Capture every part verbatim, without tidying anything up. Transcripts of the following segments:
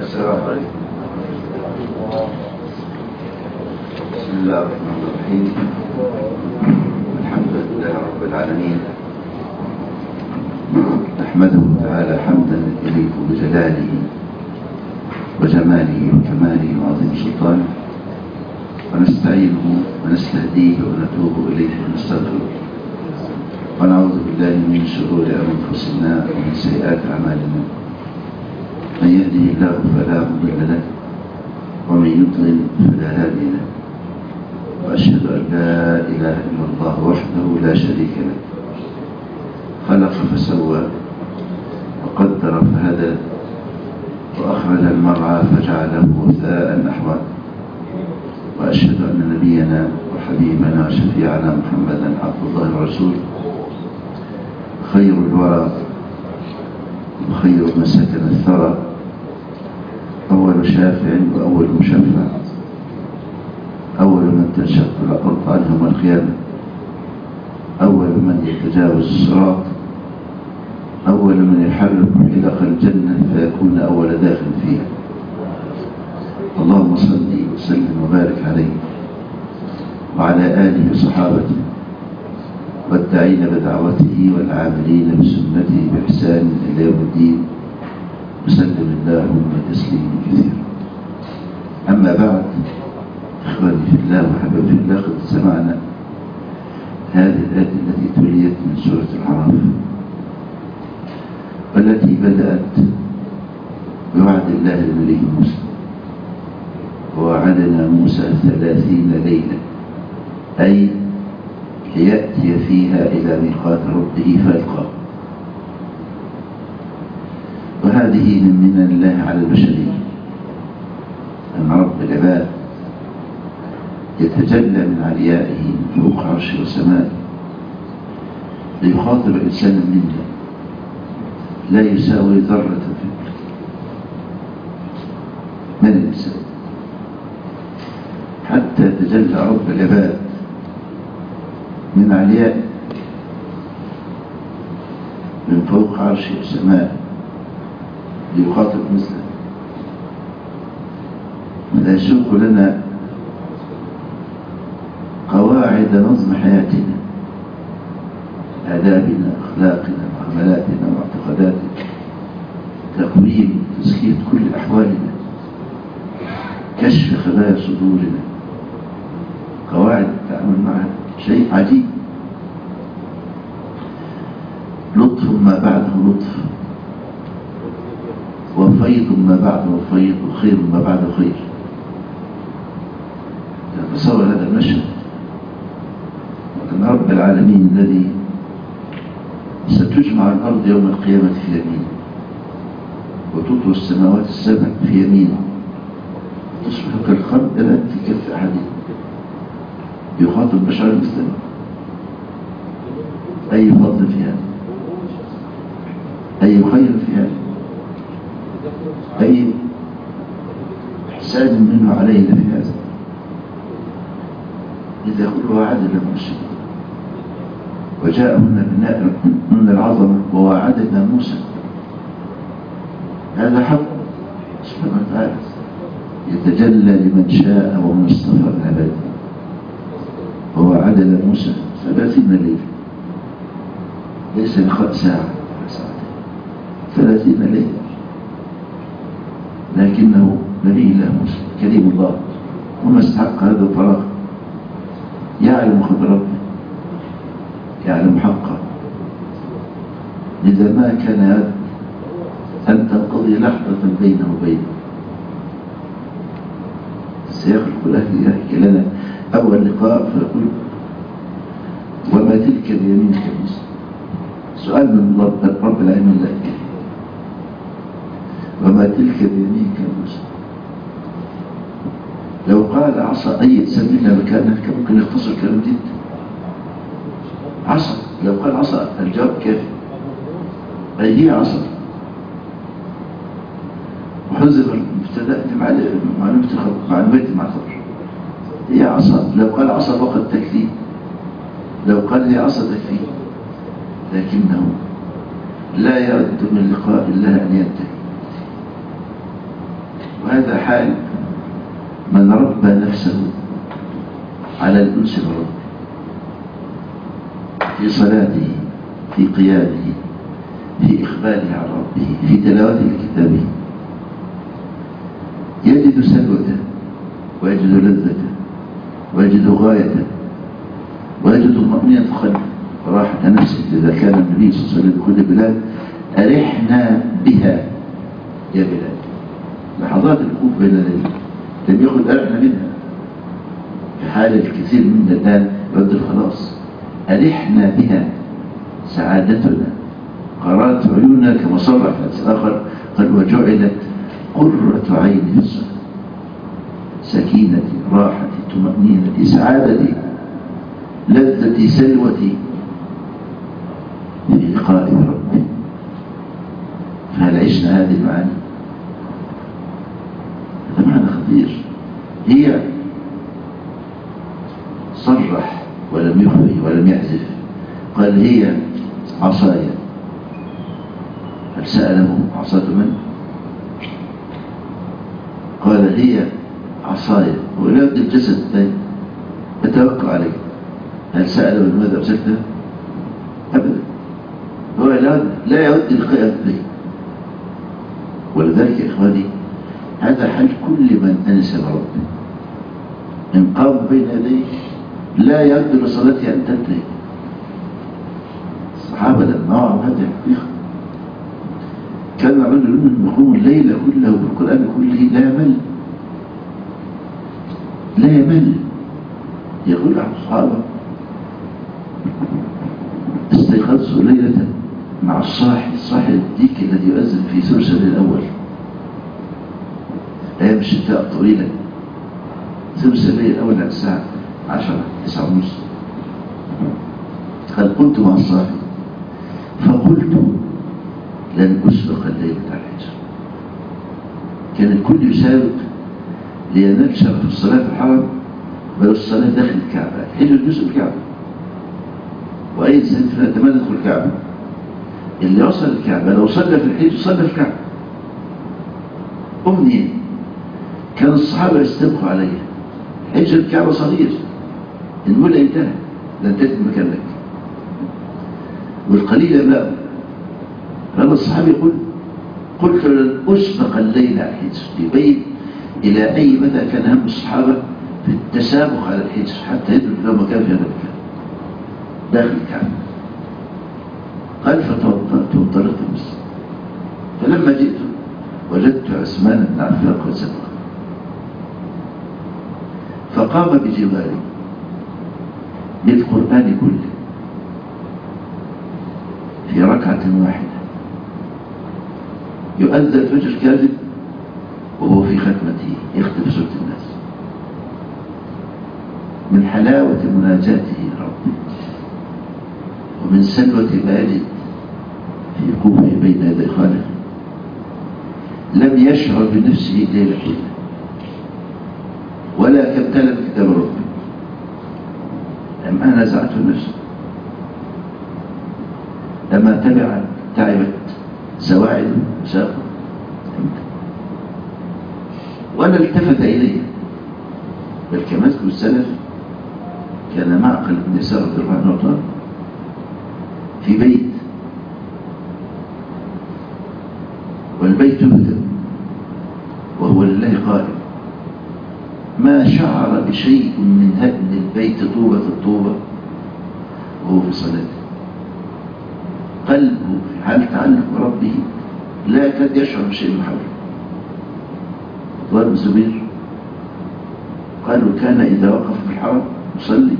السلام عليكم. بسم الله الرحمن الرحيم. الحمد لله رب العالمين، نحمده تعالى حمدا يليق بجلاله وجماله وكماله وعظيم سلطانه، ونستعينه ونستهديه ونتوب إليه ونستغفره، ونعوذ بالله من شرور أنفسنا ومن سيئات أعمالنا. من يهده الله فلا مضل له، ومن يضلل فلا هادي له، وأشهد أن لا إله إلا الله وحده لا شريك له، خلق فسوى وقدر فهدى، وأخرج المرعى فجعله غثاء أحوى. وأشهد أن نبينا وحبيبنا وشفيعنا محمدا عبد الله ورسوله، خير الورى وخير من سكن الثرى، أول شافع وأول مشفع، أول من تنشق الأرض عنهم القيامة، أول من يتجاوز الصراط، أول من يحرك حلق الجنة فيكون أول داخل فيها. اللهم صل وسلم وبارك عليه وعلى آله وصحابته والداعين بدعوته والعاملين بسنته بإحسان إلى يوم الدين، وسلم اللهم تسليما كثيرا. أما بعد، إخواني في الله وحبايبي في الله، قد سمعنا هذه الآية التي تليت من سورة الأعراف، والتي بدأت بوعد الله لنبيه موسى: ووعدنا موسى ثلاثين ليلة، أي ليأتي فيها إلى ميقات ربه فيلقاه. وهذه من منن الله على البشرية، أن رب العباد يتجلى من عليائه من فوق عرشه وسمائه ليخاطب إنسانا منا لا يساوي ذرة في الملك. من الإنسان حتى تجلى رب العباد من عليائه من فوق عرشه وسمائه ليخاطب مثله. ولا يسوق لنا قواعد نظم حياتنا، آدابنا، أخلاقنا، معاملاتنا، معتقداتنا، تقويم تزكية كل أحوالنا، كشف خبايا صدورنا، قواعد التعامل معها شيء عجيب. لطف ما بعده لطف، وفيض ما بعده فيض، وخير ما بعده خير. تصور هذا المشهد، أن رب العالمين الذي ستجمع الأرض يوم القيامة في يمينه، وتطوى السماوات السبع في يمينه، تصبح كالخردلة في كف أحدهم، يخاطب بشر مثله. أي فضل في هذا، أي خير في هذا، أي إحسان منه علينا في هذا. إذا كلها عدل موسى، وجاء هنا من العظمة: ووعدنا موسى. هذا حق سبحانه وتعالى يتجلى لمن شاء ومن اصطفى من عباده. ووعدنا موسى ثلاثين ليلة، ليس لقاء ساعة ثلاثين ليلة، لكنه نبي الله موسى كريم الله، وما استحق هذا الفراغ، يعلم قدر ربه، يعلم حقه. لذا ما كان أن تنقضي لحظة بينه وبينه. سيخلق له يحكي لنا أول لقاء فيقول: وما تلك بيمينك يا موسى. سؤال من رب العالمين لك: وما تلك بيمينك يا موسى. لو قال عصا أي إنسان منا مكانك ممكن يختصر كلام جدا. عصا، لو قال عصا الجواب كافي، أي هي عصا. وحذف المبتدأ معلومات مع الخبر، هي عصا. لو قال عصا فقط تكفيه، لو قال هي عصا تكفيه، لكنه لا يرد من لقاء الله أن ينتهي. وهذا حال من ربى نفسه على الأنس بربه في صلاته، في قيامه، في إقباله على ربه، في تلاوته لكتابه، يجد سلوته ويجد لذته ويجد غايته ويجد طمأنينة قلبه وراحة نفسه. إذا كان النبي صلى الله عليه وسلم يقول لبلال: أرحنا بها يا بلال. لحظات الوقوف بين يديه لم يقل أرحنا منها. في حال الكثير منا الآن يقول خلاص أرحنا بها سعادتنا قرات عيوننا، كما صرح في آخر قال: وجعلت قرة عيني في الصلاة، سكينتي، راحتي، طمأنينتي، سعادتي، لذتي، سلوتي في لقاء ربي. فهل عشنا هذه المعاني؟ هذا معنى خطير. هي صرح ولم يخفي ولم يحذف، قال: هي عصايا. هل سأله عصاة من؟ قال: هي عصايا. ولا يد الجسد الثاني يتوقع عليه. هل سأله لماذا أرسلته؟ أبدا. هو لا يود لقاء به. ولذلك يا إخواني هذا حال كل من أنس بربه. إن قام بين يديه لا يود لصلاته أن تنتهي. الصحابة لما وعوا هذه الحقيقة كان رجل منهم يقوم الليل كله بالقرآن كله لا يمل لا يمل. يقول عن الصحابة: استيقظت ليلة مع الصاحي الصاحي الديك الذي يؤذن في ثلث الليل الأول، أيام الشتاء الطويلة، ثلث الليل الأول على الساعة عشرة تسعة ونص. قد قلت مع الصاحي فقلت: لن أسبق الليلة على الحجر. كان الكل يسابق لينال شرف الصلاة في الحرم، بل الصلاة داخل الكعبة. الحجر جزء الكعبة، وأي إنسان فينا يدخل الكعبة. اللي وصل الكعبة لو صلى في الحجر صلى في الكعبة. أمنية كان الصحابة يستبقوا عليها. حجر الكعبة صغير، الملء انتهى، لن تجد مكان لك، والقليل يملأه. فلما الصحابي يقول: قلت لن أسبق الليل على الحجر، يبين إلى أي مدى كان هم الصحابة في التسابق على الحجر حتى يدرك له مكان في هذا المكان داخل الكعبة. قال: فتوضأت وانطلقت المسجد، فلما جئت وجدت عثمان بن عفان قد سبق، فقام بجواري بالقرآن كله في ركعة واحدة، يؤذن الفجر كاذب وهو في ختمته يختم سورة الناس. من حلاوة مناجاته ربه ومن سلوة ما يجد في وقوفه بين يدي خالقه لم يشعر بنفسه ليلة حيلة ولا كابتل بكتاب ربه، لما نزعته نفسه، لما تبع تعبت سواعد وساقه ولا التفت إليه. بل كما يذكر السلف كان معقل بن يسار رضي الله عنه في بيت، والبيت يهدم وهو لله قائم، ما شعر بشيء من هدم البيت طوبة الطوبة وهو في صلاته. قلبه في حال تعلق بربه لا يكاد يشعر بشيء من حوله. عبد الله بن الزبير قالوا: كان إذا وقف في الحرم يصلي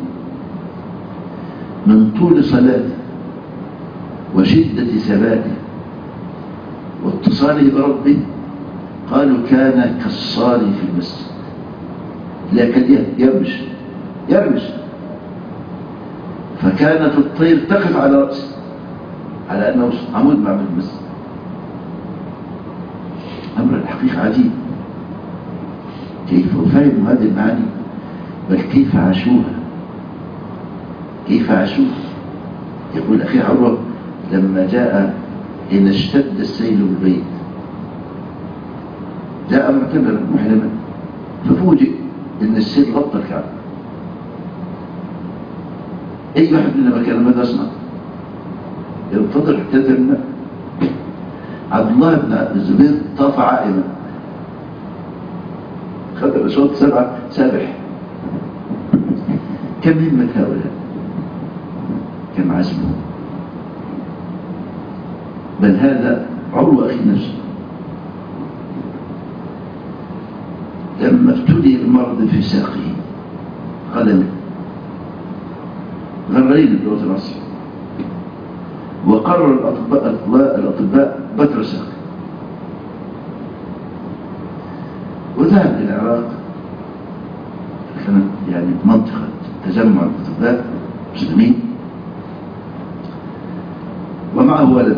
من طول صلاته وشدة ثباته واتصاله بربه، قالوا كان كالصاري في المسجد، لا يكاد يرمش يرمش فكانت الطير تقف على رأسه على أنه عمود معبد المسجد. أمر الحقيقة عجيب. كيف فهموا هذه المعاني؟ بل كيف عاشوها كيف عاشوها يقول أخي عروة: لما جاء إن اشتد السيل بالبيت جاء معتمرا محرما ففوجئ ان السيل غطى الكعبه. اي واحد منا مكان ماذا يصنع؟ ينتظر حتى ينزل الماء. عبد الله بن الزبير طاف عائما، خذ الاشواط سبعه سابح. كم همة هؤلاء، كم عزمهم. بل هذا عروة أخي نفسه لما ابتلي المرض في ساقه قدمه غرين بلغة العصر، وقرر الأطباء, الأطباء بتر ساقه، وذهب إلى العراق. كانت يعني منطقة تجمع الأطباء المسلمين، ومعه ولده،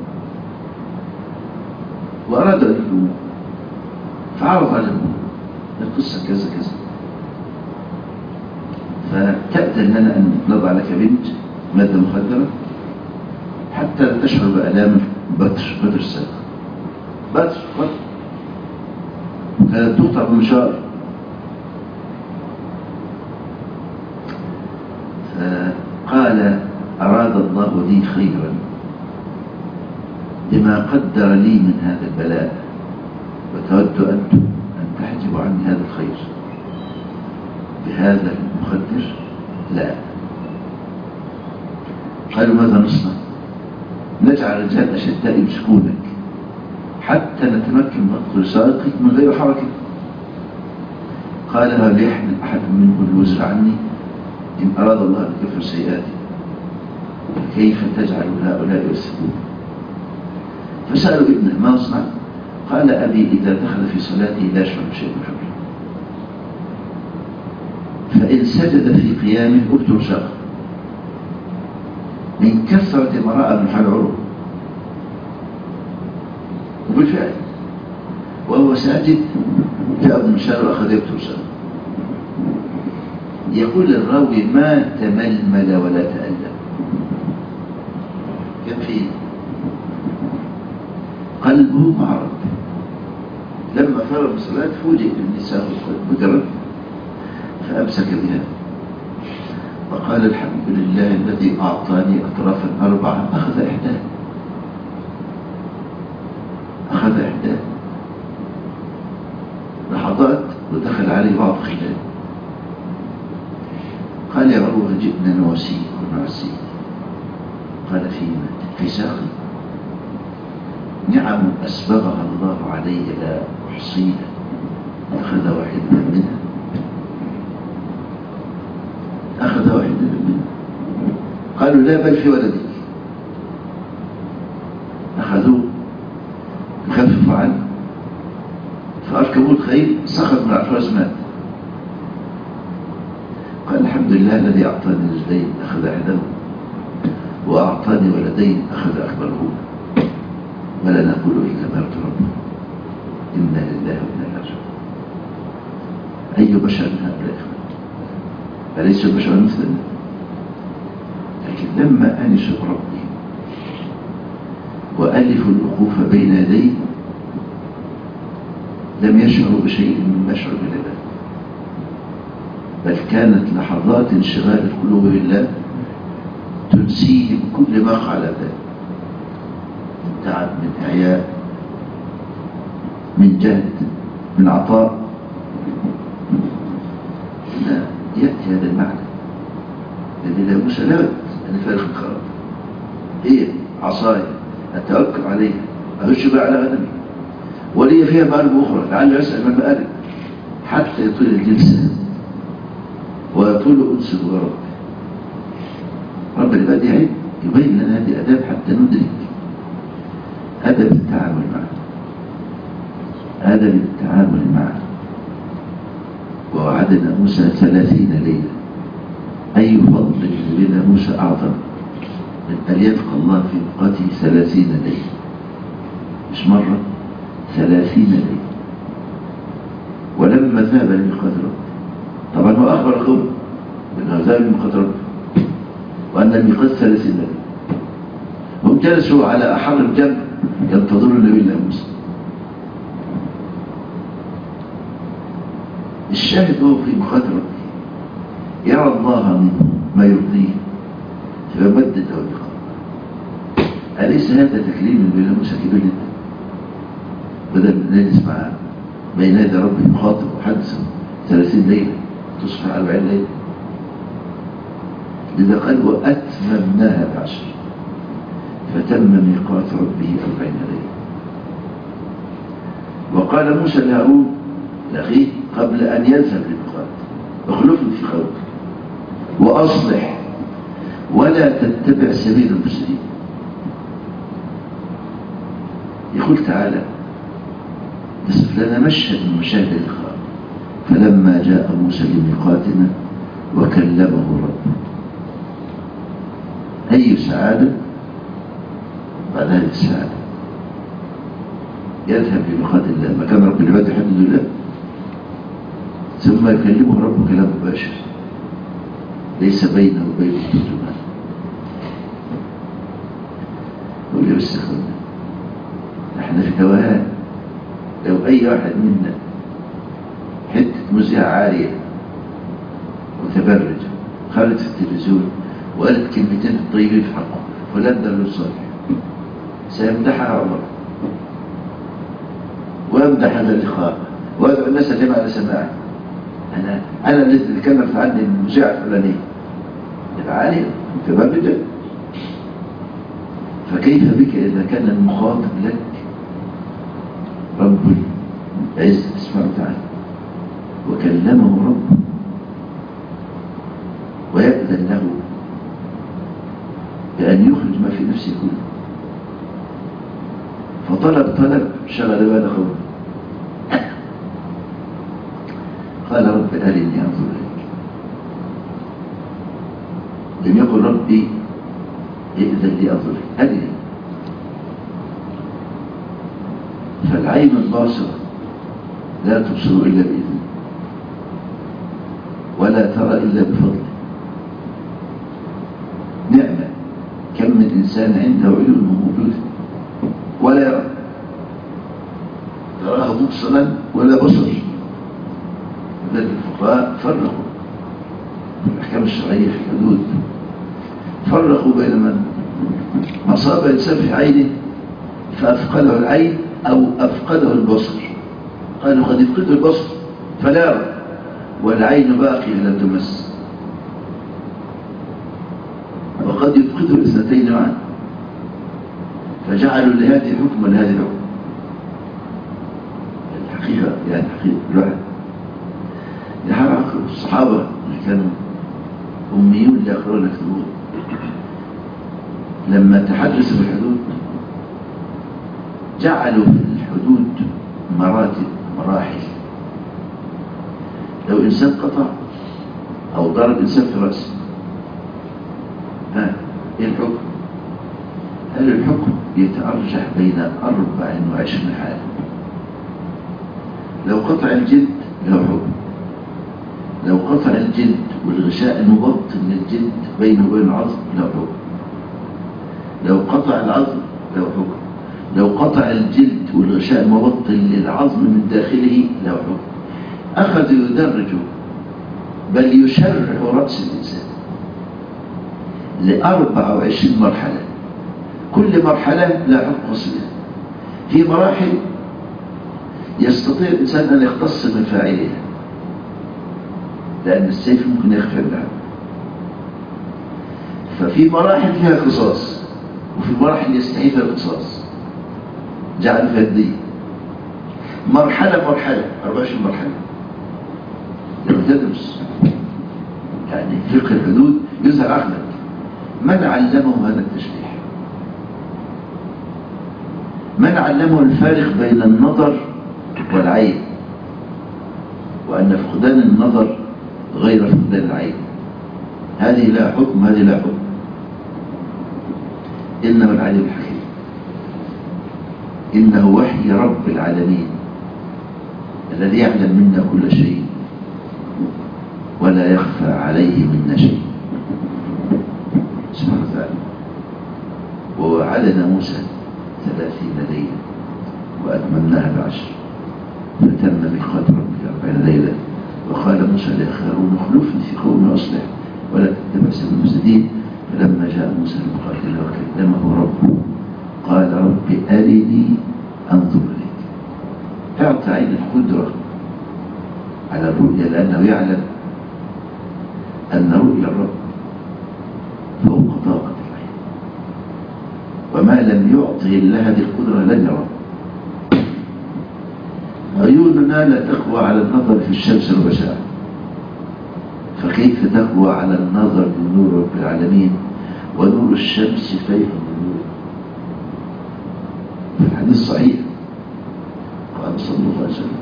وأراد أن يكلمه فعرض على الموت القصة كذا كذا، فتأتى لنا أن نضع لك بنت مادة مخدرة حتى لا تشعر بآلام بتر بتر الساق. بتر بتر كانت تقطع بمشار. فقال أراد الله لي خيرا لما قدر لي من هذا البلاء، وتود أنتم أن تحجبوا عني هذا الخير بهذا المخدر؟ لا. قالوا ماذا نصنع؟ نجعل رجال أشداء يمسكونك حتى نتمكن من أدخل سائقك من غير حركة. قال هل يحمل أحد منهم الوزر عني إن أراد الله أن يكفر سيئاتي؟ كيف تجعل هؤلاء يسكون؟ فسألوا ابنه ما نصنع؟ قال أبي إذا دخل في صلاته لا يشعر بشيء من حوله، فإن سجد في قيامه أبتر شاق من كثرة ما رأى من حال عروه. وبالفعل وهو ساجد جاء ابن مشار وأخذ يبتر شاق. يقول الراوي ما تململ ولا تألم، كان فيه قلبه مع ربه. لما فرغ الصلاة فوجئ بالنساء بقرب فأمسك بها وقال الحمد لله الذي أعطاني أطرافا أربعة. أخذ إحداه أخذ إحداه لحظات ودخل عليه بعض خلال. قال يا عروة جئنا نواسيك ونعسيك. قال فيما؟ في ساقي. نعم أسبغها الله علي لا أحصيها. أخذ واحدة منها أخذ واحدة منها قالوا لا بل في ولدك. أخذوه خففوا عنه فأركبوا الخيل، سقط من الفرس مات. قال الحمد لله الذي أعطاني رجلين أخذ أحدهما وأعطاني ولدين أخذ أكبرهما، ولا نقول إلا ما يرضي ربنا، إنا لله وإنا إليه راجعون. أي بشر هؤلاء؟ أليس البشر مثلنا؟ لكن لما أنسوا بربهم وألفوا الوقوف بين يديه لم يشعروا بشيء مما يشعر بالعباد، بل كانت لحظات انشغال القلوب بالله تنسيهم كل ما على ذلك من تعب، من إعياء، من جهد، من عطاء. هنا يأتي هذا المعنى الذي لا موسى لا بد أن يفارق الخراب. هي عصاي أتوكل عليها أهش بها على غنمي ولي فيها مآرب أخرى لعل يسأل من مآرب حتى يطول الجلسة ويطول أنسه ورب رب العباد يعين يبين لنا هذه الأداب حتى ندرك أدب التعامل معه، أدب التعامل معه. ووعدنا موسى ثلاثين ليلة. أي فضل لنا موسى أعظم من أن يبقى الله في بقاته ثلاثين ليلة، مش مرة، ثلاثين ليلة. ولما ذهب لميقات ربه، طبعا هو أخبر قوم بأنه ذهب لميقات ربه وأن الميقات ثلاثين ليلة. هم جلسوا على أحر الجنة ينتظرون النبي الله موسى. الشاهد هو في مخاطر ربه، يرى الله منه ما يرضيه فيمدد له اللقاء. أليس هذا تكليم بلا موسى كبير جدا؟ بدل ما نجلس معاه بين يدي ربه يخاطب وحدثه ثلاثين ليلة تصبح أربعين ليلة. لذا قال وأتممناها بعشر فتم ميقات ربه أربعين ليلة. وقال موسى لهارون لأخيه قبل أن يذهب للميقات اخلفني في قومك وأصلح ولا تتبع سبيل المفسدين. يقول تعالى يصف لنا مشهد من مشاهد اللقاء: فلما جاء موسى لميقاتنا وكلمه ربه. أي سعادة بعد هذه السعادة؟ يذهب لميقات الله مكان رب العباد يحدد الله، ثم يكلمه ربه كلام مباشر ليس بينه وبينه ترجمان. يقول لي بس اخوانا احنا في توهان. لو اي واحد منا حته مذيعه عاليه متبرجه خرجت في التلفزيون وقالت كلمتين طيبين في حقه فلان ده له صالح، سيمدحها عمر ويمدح هذا اللقاء ويدعو الناس الجمع على سماعه. انا انا اللي تكلمت عني المذيعه الفلانيه العاليه متبرجه. فكيف بك اذا كان المخاطب لك رب العزة سبحانه وتعالى وكلمه ربه ويأذن له بأن يخرج ما في نفسه كله، فطلب طلب شغل بال قومه. قال رب أرني أنظر إليك. لم يقل ربي ائذن لي أنظر إليك، أرني. فالعين الباصرة لا تبصر إلا بإذنه ولا ترى إلا بفضله. نعمة كم من إنسان عنده عيون موجودة ولا يرى، تراه مبصرا ولا بصر. لذلك الفقهاء فرقوا في الأحكام الشرعية في الحدود، فرقوا بين من أصاب إنسان في عينه فأفقده العين أو أفقده البصر. قالوا قد يفقده البصر فلا يرى والعين باقية لم تمس، وقد يفقده الاثنتين معا، فجعلوا لهذه حكم ولهذه حكم. الحقيقة يعني حقيقة الواحد يحرق الصحابة اللي كانوا أميون لا يقرؤون يكتبون لما تحدثوا بالحدود جعلوا في الحدود مراتب مراحل. لو إنسان قطع أو ضرب إنسان في رأسه ها إيه الحكم؟ هل الحكم يتأرجح بين أربع وعشرين حالة. لو قطع الجلد له حكم، لو قطع الجلد والغشاء المبطن للجلد بينه وبين العظم له حكم، لو قطع العظم له حكم، لو قطع الجلد والغشاء المبطن للعظم من داخله له حكم. أخذ يدرج بل يشرح رأس الإنسان لأربع وعشرين مرحلة، كل مرحلة لا حكم خاص. في مراحل يستطيع الإنسان أن يختص من فاعلها لأن السيف ممكن يغفر له، ففي مراحل فيها قصاص وفي مراحل يستحيل فيها القصاص جعل فيها الدين. مرحلة مرحلة أربع وعشرين مرحلة. لما تدرس يعني فقه الحدود يظهر عقلك من علمه هذا التشريح، من علمه الفارق بين النظر والعين، وأن فقدان النظر غير فقدان العين. هذه لا حكم هذه لا حكم. إنما العليم الحكيم، إنه وحي رب العالمين الذي يعلم منا كل شيء ولا يخفى عليه منا شيء سبحانه وتعالى. ووعدنا موسى ثلاثين ليلة وأتممناها بعشر فتم ميقات ربك أربعين ليلة وقال موسى لأخيه اخلفني في قومي وأصلح ولا تتبع سبيل المفسدين. فلما جاء موسى لميقاتنا وكلمه ربه قال رب أرني أنظر إليك. أعطى عين القدرة على الرؤية لأنه يعلم أن رؤيا الرب فوق طاقة العين، وما لم يعطه الله هذه القدرة لن يراه. عيوننا لا تقوى على النظر في الشمس ربع ساعة، فكيف تقوى على النظر بنور رب العالمين ونور الشمس فيح من نور. في الحديث صحيح قال صلى الله عليه وسلم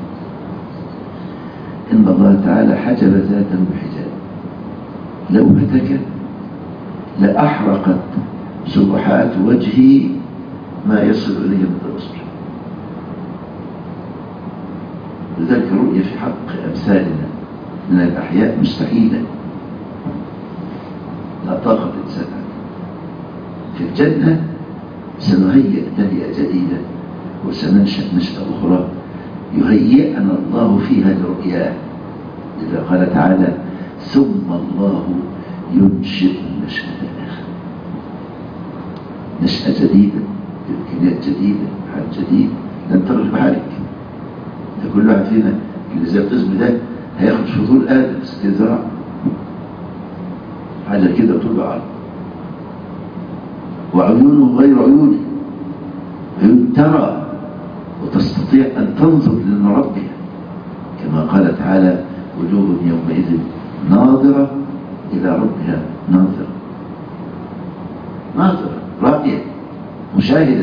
إن الله تعالى حجب ذاته بحجاب لو هتك لأحرقت سبحات وجهي ما يصل إليه من البصر. لذلك الرؤية في حق أمثالنا من الأحياء مستحيلة، لا طاقة الإنسان. في الجنة سنهيئ تهيئة جديدة وسننشأ نشأة أخرى يهيئنا الله فيها لرؤياه. إذا قال تعالى ثم الله ينشئ النشأة الآخرة، نشأة جديدة بإمكانيات جديدة حال جديد لن ترى بحالك. ده كل واحد فينا اللي زي القسم ده هياخد فضول آدم ستين ذراع حاجة كده طول بعض، وعيونه غير عيوني، عيون ترى وتستطيع أن تنظر لربها كما قال تعالى وجوه يومئذ ناظرة إلى ربها ناظرة، ناظرة راضية مشاهدة.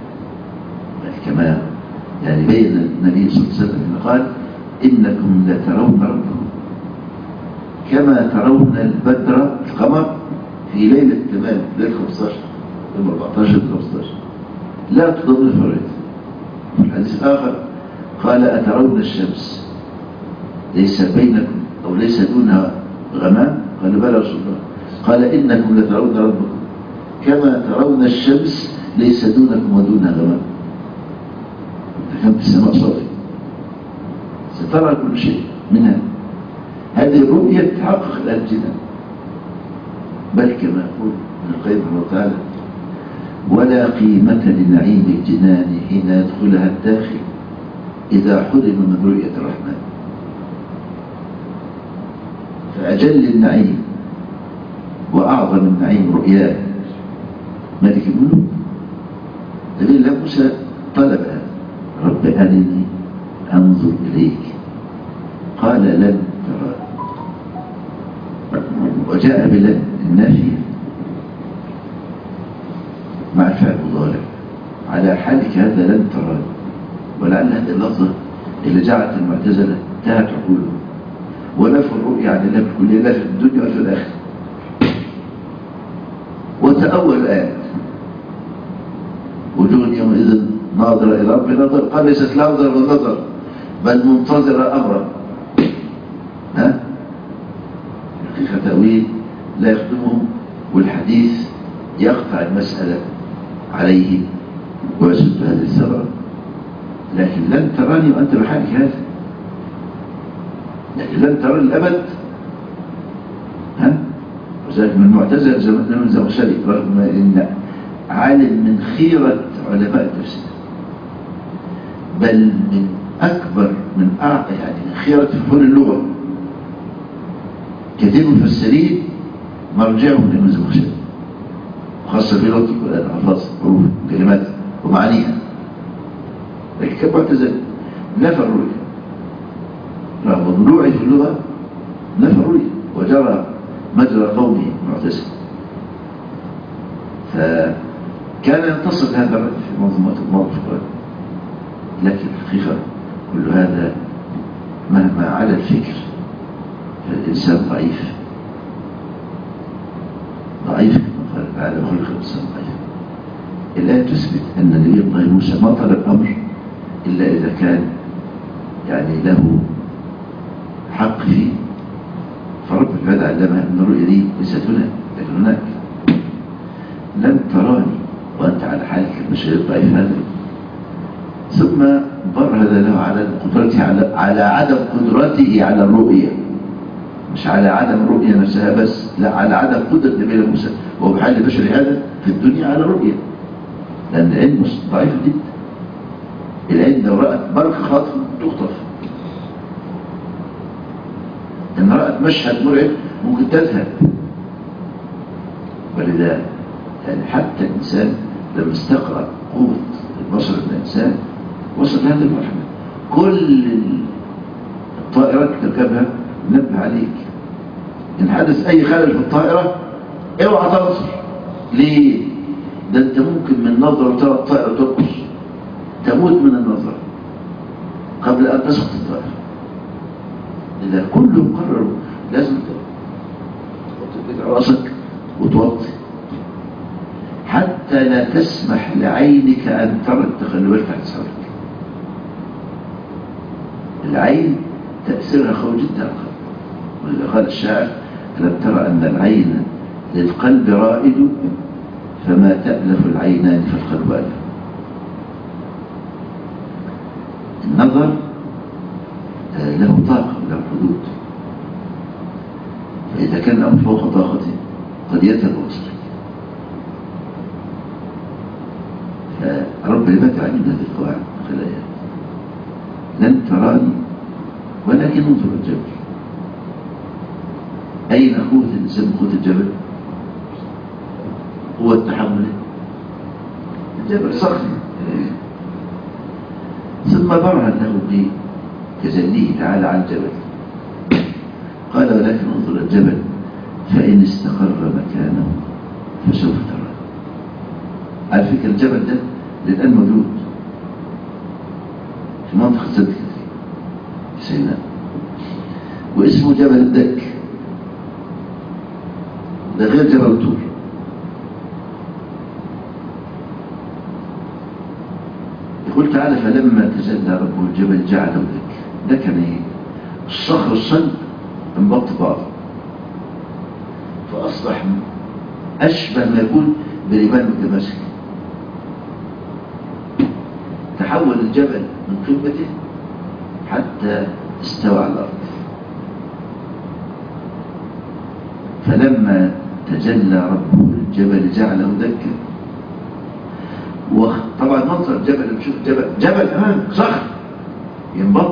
كما يعني بين النبي صلى الله عليه وسلم قال إنكم لترون ربكم كما ترون البدر القمر في ليلة تمام ليلة خمسة عشر يوم أربعة عشر خمسة عشر لا تضمن فرد. في الحديث الآخر قال أترون الشمس ليس بينكم أو ليس دونها غمام؟ قال بلى رسول الله. قال إنكم لترون ربكم كما ترون الشمس ليس دونكم ودونها غمام. كانت السماء صافية سترى كل شيء منها. هذه الرؤية تحقق الآن جدا، بل كما يقول ابن القيم رحمه الله تعالى ولا قيمة لنعيم الجنان حين يدخلها الداخل إذا حرم من رؤية الرحمن. فأجل النعيم وأعظم النعيم رؤياه ملك الملوك. دليل الله موسى طلب هذا رب أرني أنظر إليك قال لن ترى، وجاء بلن النافية مع الفعل المضارع على حالك هذا لن ترى. ولعل هذه اللفظة اللي جعلت المعتزلة انتهت عقولهم ونفوا الرؤية عن الله في كل لا في الدنيا وفي الآخرة، وتأول الآيات وجوه يومئذ ناظرة إلى رب نظر قال ليست ناظرة ونظر بل منتظرة أمرا. ها حقيقة تأويل لا يخدمهم، والحديث يقطع المسألة عليه ويسد هذه الثغرة. لكن لن تراني وأنت بحالك هذا، لكن لن ترى الأبد. ها وذلك من المعتزلة زمان من زمخشري رغم أن عالم من خيرة علماء التفسير، بل من أكبر من أعطى يعني من خيرة فحول اللغة. كثير من المفسرين مرجعهم لابن زمخشري، خاصة في لغة القرآن ألفاظ حروف كلمات ومعانيها. لكن كم معتزل نفى الرؤية رغم ضلوعه في اللغة، نفى الرؤية وجرى مجرى قومه معتزل. فكان ينتصر هذا الرأي في منظومات الموقف القرآن. لكن الحقيقة كل هذا مهما على الفكر فالإنسان ضعيف ضعيف كما قال تعالى وخلق الإنسان ضعيف. الآية تثبت أن نبي الله موسى ما طلب أمر إلا إذا كان يعني له حق فيه. فرب العباد علمها أن الرؤيا دي ليست هنا لكن هناك. لن تراني وأنت على حالك البشري الضعيف هذا ثم برهن له على قدرته على, على عدم قدرته على الرؤية، مش على عدم الرؤية نفسها بس، لا، على عدم قدرة نبينا موسى وهو بحال بشري هذا في الدنيا على الرؤية، لأن العين ضعيف جدا. العين لو رأت برق خاطف تخطف، إن رأت مشهد مرعب ممكن تذهب. ولذا يعني حتى الإنسان لما استقرأ قوة البصر الإنسان وصل لهذه المرحلة. كل الطائرات تركبها نبه عليك إن حدث أي خلل في الطائرة اوعى تنظر. ليه؟ ده أنت ممكن من نظرة ترى الطائرة ترقص، تموت من النظر قبل أن تسقط الطائرة. إذا كله قرروا لازم ترفع رأسك وتوطي حتى لا تسمح لعينك أن ترى التقلبات تحت ثورك. العين تأثيرها قوي جدا على القلب، ولذا قال الشاعر: ألم ترى أن العين للقلب رائد فما تألف العينان فالقلب ألف. النظر له طاقة وله حدود، فإذا كان الأمر فوق طاقته قد يذهب بصرك. فرب يبات علينا هذه القواعد في الآيات: لن تراني ولكن انظر الجبل. أين قوة الإنسان من قوة الجبل؟ قوة تحمله الجبل صخر. ثم برهن له بتجليه تعالى عن الجبل، قال: ولكن انظر الجبل فإن استقر مكانه فسوف ترى. على فكرة الجبل ده للآن موجود في منطقة سد في سيناء، واسمه جبل الدك، ده غير جبل الطور. يقول تعالى: فلما تجلى ربه الجبل جعله دك. ده كان ايه؟ الصخر الصلب انبط بعض فأصبح أشبه ما يكون بريبان متماسك. تحول الجبل من قمته حتى استوى على الأرض. فلما تجلى ربه الجبل جعله دكا. وطبعا منظر الجبل لما نشوف الجبل جبل أمام صخر ينبط.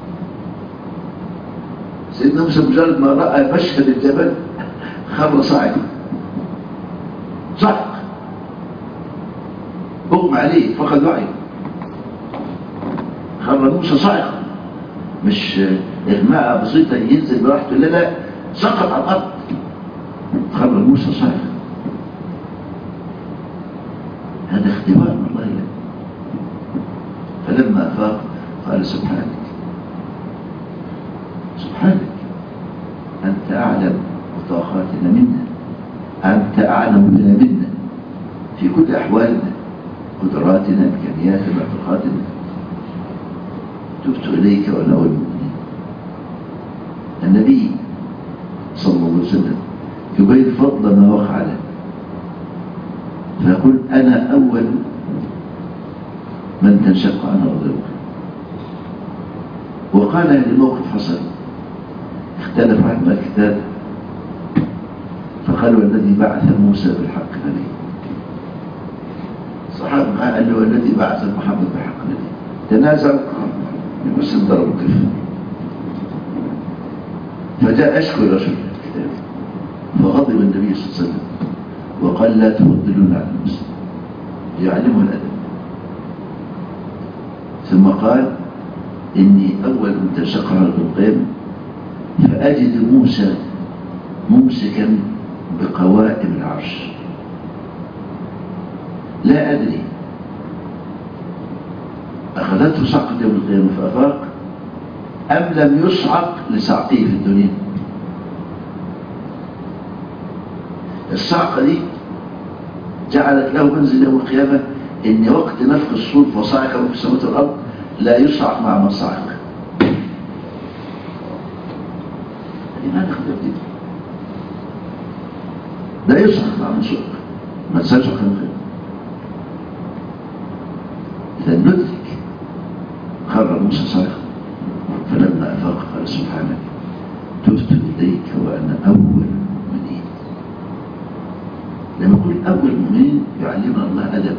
سيدنا موسى مجرد ما رأى مشهد الجبل خر صاعقا، صعق، اغمى عليه فقد وعيه، خر موسى صاعقا، مش إغماء بسيطة ينزل براحته، لا لا، سقط على الأرض، خر موسى صاعقا. هذا اختبار من الله له. فلما أفاق قال: سبحانك سبحانك أنت أعلم بطاقاتنا منا، أنت أعلم بنا منا في كل أحوالنا، قدراتنا، إمكانياتنا، اعتقادنا. تبت إليك وأنا أول المؤمنين. النبي صلى الله عليه وسلم يبين فضل ما وقع له، فيقول: أنا أول من تنشق عنه أرضك. وقال لموقف حصل اختلف عن الكتاب، فقالوا: الذي بعث موسى بالحق نبي. الصحابة قال له: الذي بعث محمد بالحق نبي. تنازعوا، المسلم ضربوا كفه. فجاء أشكو رجل الكتاب فغضب النبي صلى الله عليه وسلم وقال: لا تفضلون على المسلم، يعلمه الأدب. ثم قال: إني أول من تنشق عنه القيم فأجد موسى ممسكا بقوائم العرش، لا أدري أخذته صعقة يوم القيامة فأفاق أم لم يصعق لصعقه في الدنيا. الصعقة دي جعلت له منزل يوم القيامة، إن وقت نفخ الصور فصعق في السماوات والأرض لا يصعق مع من صعق. لماذا خذ دي؟ لا يصعق مع من صعق، ما تسألش عن خير. إذا ندرك سبحانك تبت إليك وأنا أول المؤمنين. لما يقول أول مؤمنين يعلمنا الله أدب،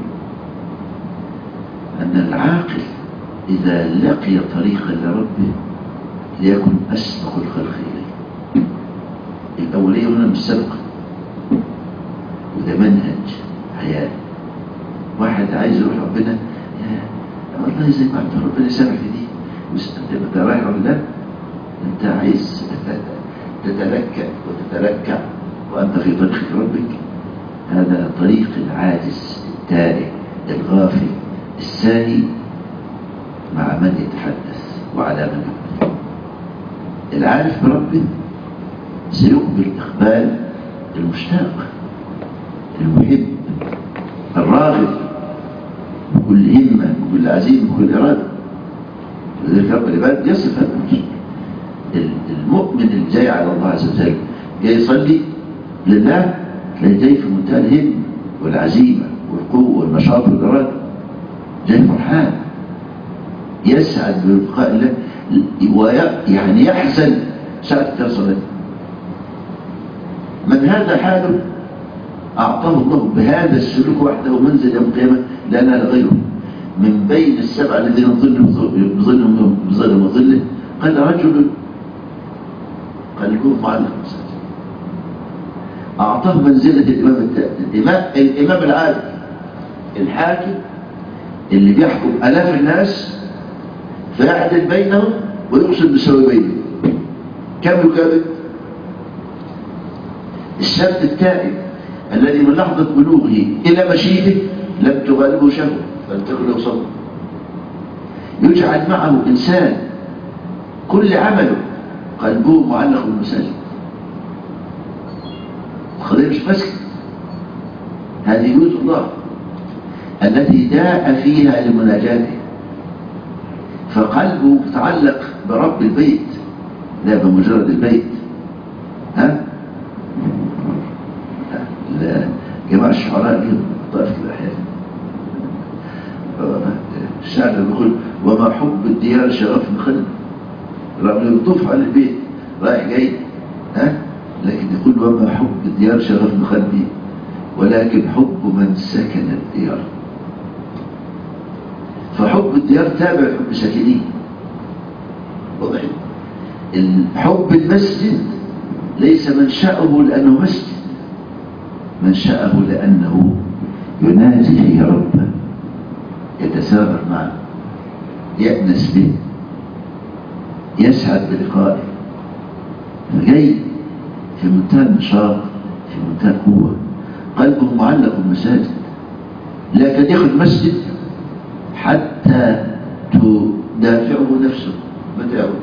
أن العاقل إذا لقي طريقا لربه ليكن أسبق الخلق إليه. الأولية هنا مش سبقة، وده منهج حياة. واحد عايز يروح ربنا، يا والله زي ما عبد ربنا سامح في دي، انت رايح ولا لا؟ انت عايز تتلكأ وتتلكع وانت في طريق ربك. هذا طريق العاجز التائه الغافل الساهي مع من يتحدث وعلى من يقبل. العارف بربه سيقبل إقبال المشتاق المحب الراغب بكل همة بكل عزيمة بكل إرادة. لذلك رب العباد يصف هذا المشتاق. المؤمن اللي جاي على الله عز وجل جاي يصلي لله، تلاقي جاي في منتهى الهمة والعزيمة والقوة والنشاط والإرادة، جاي فرحان يسعد بلقاء الله، يعني يحزن ساعة صلاته. من هذا حاله أعطاه الله بهذا السلوك وحده منزل يوم القيامة لا نال غيره. من بين السبعة الذين بظلهم بظلهم وظله قال رجل قلبه معلق مساجد، أعطاه منزلة الإمام الإمام, الإمام العادل الحاكم اللي بيحكم آلاف الناس فيعدل بينهم ويقصد بسوي بينهم. كم يكابد؟ الشاب التائب الذي من لحظة بلوغه إلى مشيبه لم تغالبه شهوة بل تغلب صبر، يجعل معه إنسان كل عمله قلبه معلق بالمساجد. القضية مش مسكن، هذه بيوت الله التي داع فيها لمناجاته، فقلبه متعلق برب البيت لا بمجرد البيت. ها؟ لا جماعة الشعراء لهم طائفة الأحيان. الشاعر بيقول وما حب الديار شغف الخلق، رغم يطوف على البيت رايح جاي، ها؟ لكن يقول وما حب الديار شغف من قلبي ولكن حب من سكن الديار. فحب الديار تابع حب ساكنين. واضح؟ حب المسجد ليس منشأه لأنه مسجد، منشأه لأنه يناجي فيه ربه، يتسامر معه، يأنس به، يسعد بلقائه. فجاي في منتهى النشاط في منتهى القوة، قلبه معلق بالمساجد، لكن ياخذ مسجد حتى تدافعه نفسه متى يعود،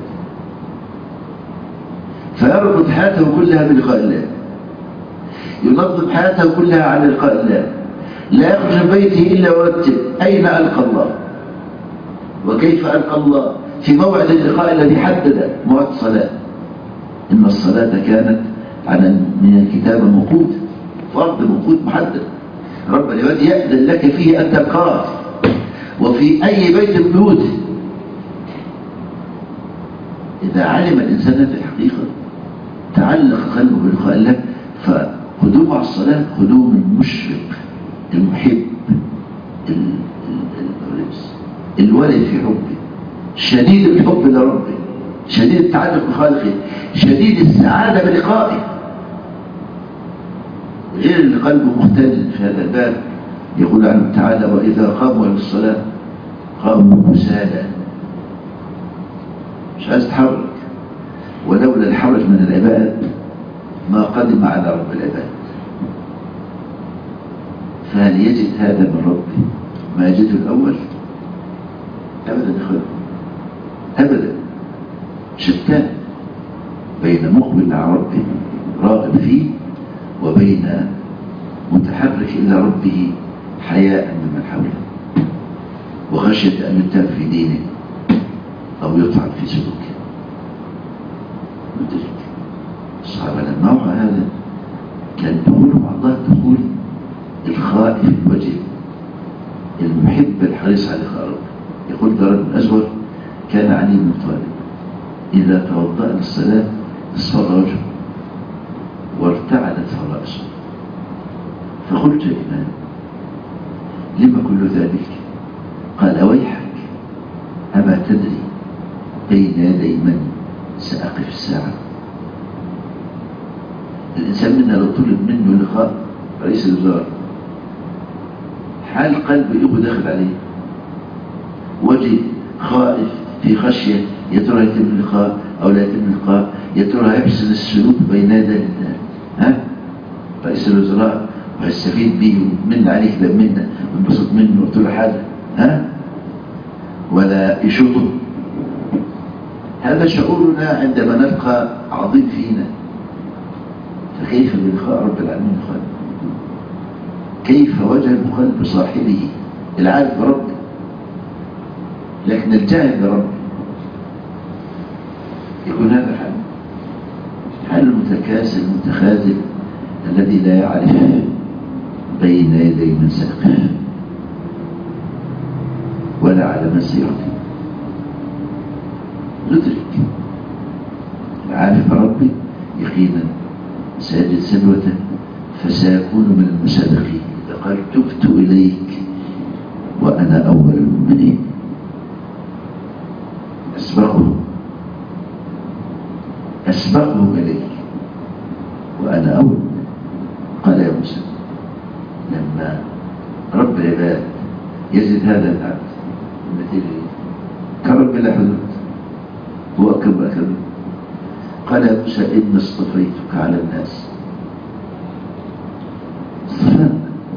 فيربط حياته كلها بلقاء الله، ينظم حياته كلها على لقاء الله، لا يخرج من بيته إلا ويرتب أين ألقى الله وكيف ألقى الله في موعد اللقاء الذي حدد موعد الصلاة. إن الصلاة كانت على من الكتاب موقوت، فرض موقوت محدد، رب العباد يأذن لك فيه أن تلقاه وفي أي بيت من بيوته. إذا علم الإنسان في الحقيقة تعلق قلبه بلقاء الله، فخذوه مع الصلاة خذوه من مشرق المحب الولد في حبه، شديد الحب لربه، شديد التعلق بخالقه، شديد السعادة بلقائه، غير اللي قلبه مختل في هذا الباب. يقول عنه تعالى وإذا قاموا إلى الصلاة قاموا كسالى، مش عايز تحرك، ولولا الحرج من العباد ما قدم على رب العباد. فهل يجد هذا من ربه ما يجده الأول؟ أبدا يخلق أبدا. شتان بين مقبل على ربه راغب فيه وبين متحرك إلى ربه حياء ممن حوله وخشية أن يتاب في دينه أو يطعن في سلوكه. مدرك الصحابة لما وقع هذا كان دخوله مع الله دخول الخائف الوجه المحب الحريص على لقاء ربه. يقول ده رجل أزور كان علي بن طالب إذا توضأ للصلاة اصفر وجهه وارتعدت فرائصه. فقلت يا إمام لما كل ذلك؟ قال أويحك أما تدري بين يدي من سأقف الساعة؟ الإنسان منا لو طلب منه لقاء رئيس الوزراء حال قلبه يبقى داخل عليه، وجه خائف في خشية، يا ترى يتم اللقاء أو لا يتم اللقاء، يا ترى هيحسن السلوك بين يدي الله ها رئيس الوزراء وهيستفيد به ومن عليه كده منا وانبسط منه وقلت له حاجة ها ولا يشوطه. هذا شعورنا عندما نلقى عظيم فينا. فكيف بلقاء رب العالمين الخالق؟ كيف وجه قلب صاحبه العارف بربه لكن الجاهل بربه؟ يكون هذا حال حال المتكاسل المتخاذل الذي لا يعرف بين يدي من ساقه ولا على مسيرته. ندرك العارف بربه يقينا سيجد سلوته فسيكون من المسابقين. إذا قال تبت إليك وأنا أول المؤمنين أسبقهم أسبقهم إليك وأنا أول. قال يا موسى لما رب العباد يزد هذا العبد مثل كرم بلا حدود هو أكرم أكرم. قال يا موسى إن اصطفيتك على الناس اصطفاء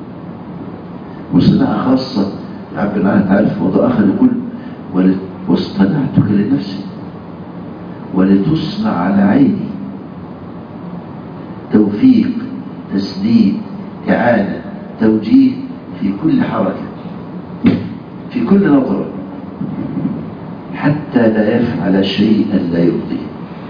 وصناعة خاصة. عبد العالم تعرف وضع آخر يقول واصطنعتك لنفسي ولتصنع على عيني. توفيق تسديد إعانة توجيه في كل حركة في كل نظرة حتى لا يفعل شيئا لا يرضيه.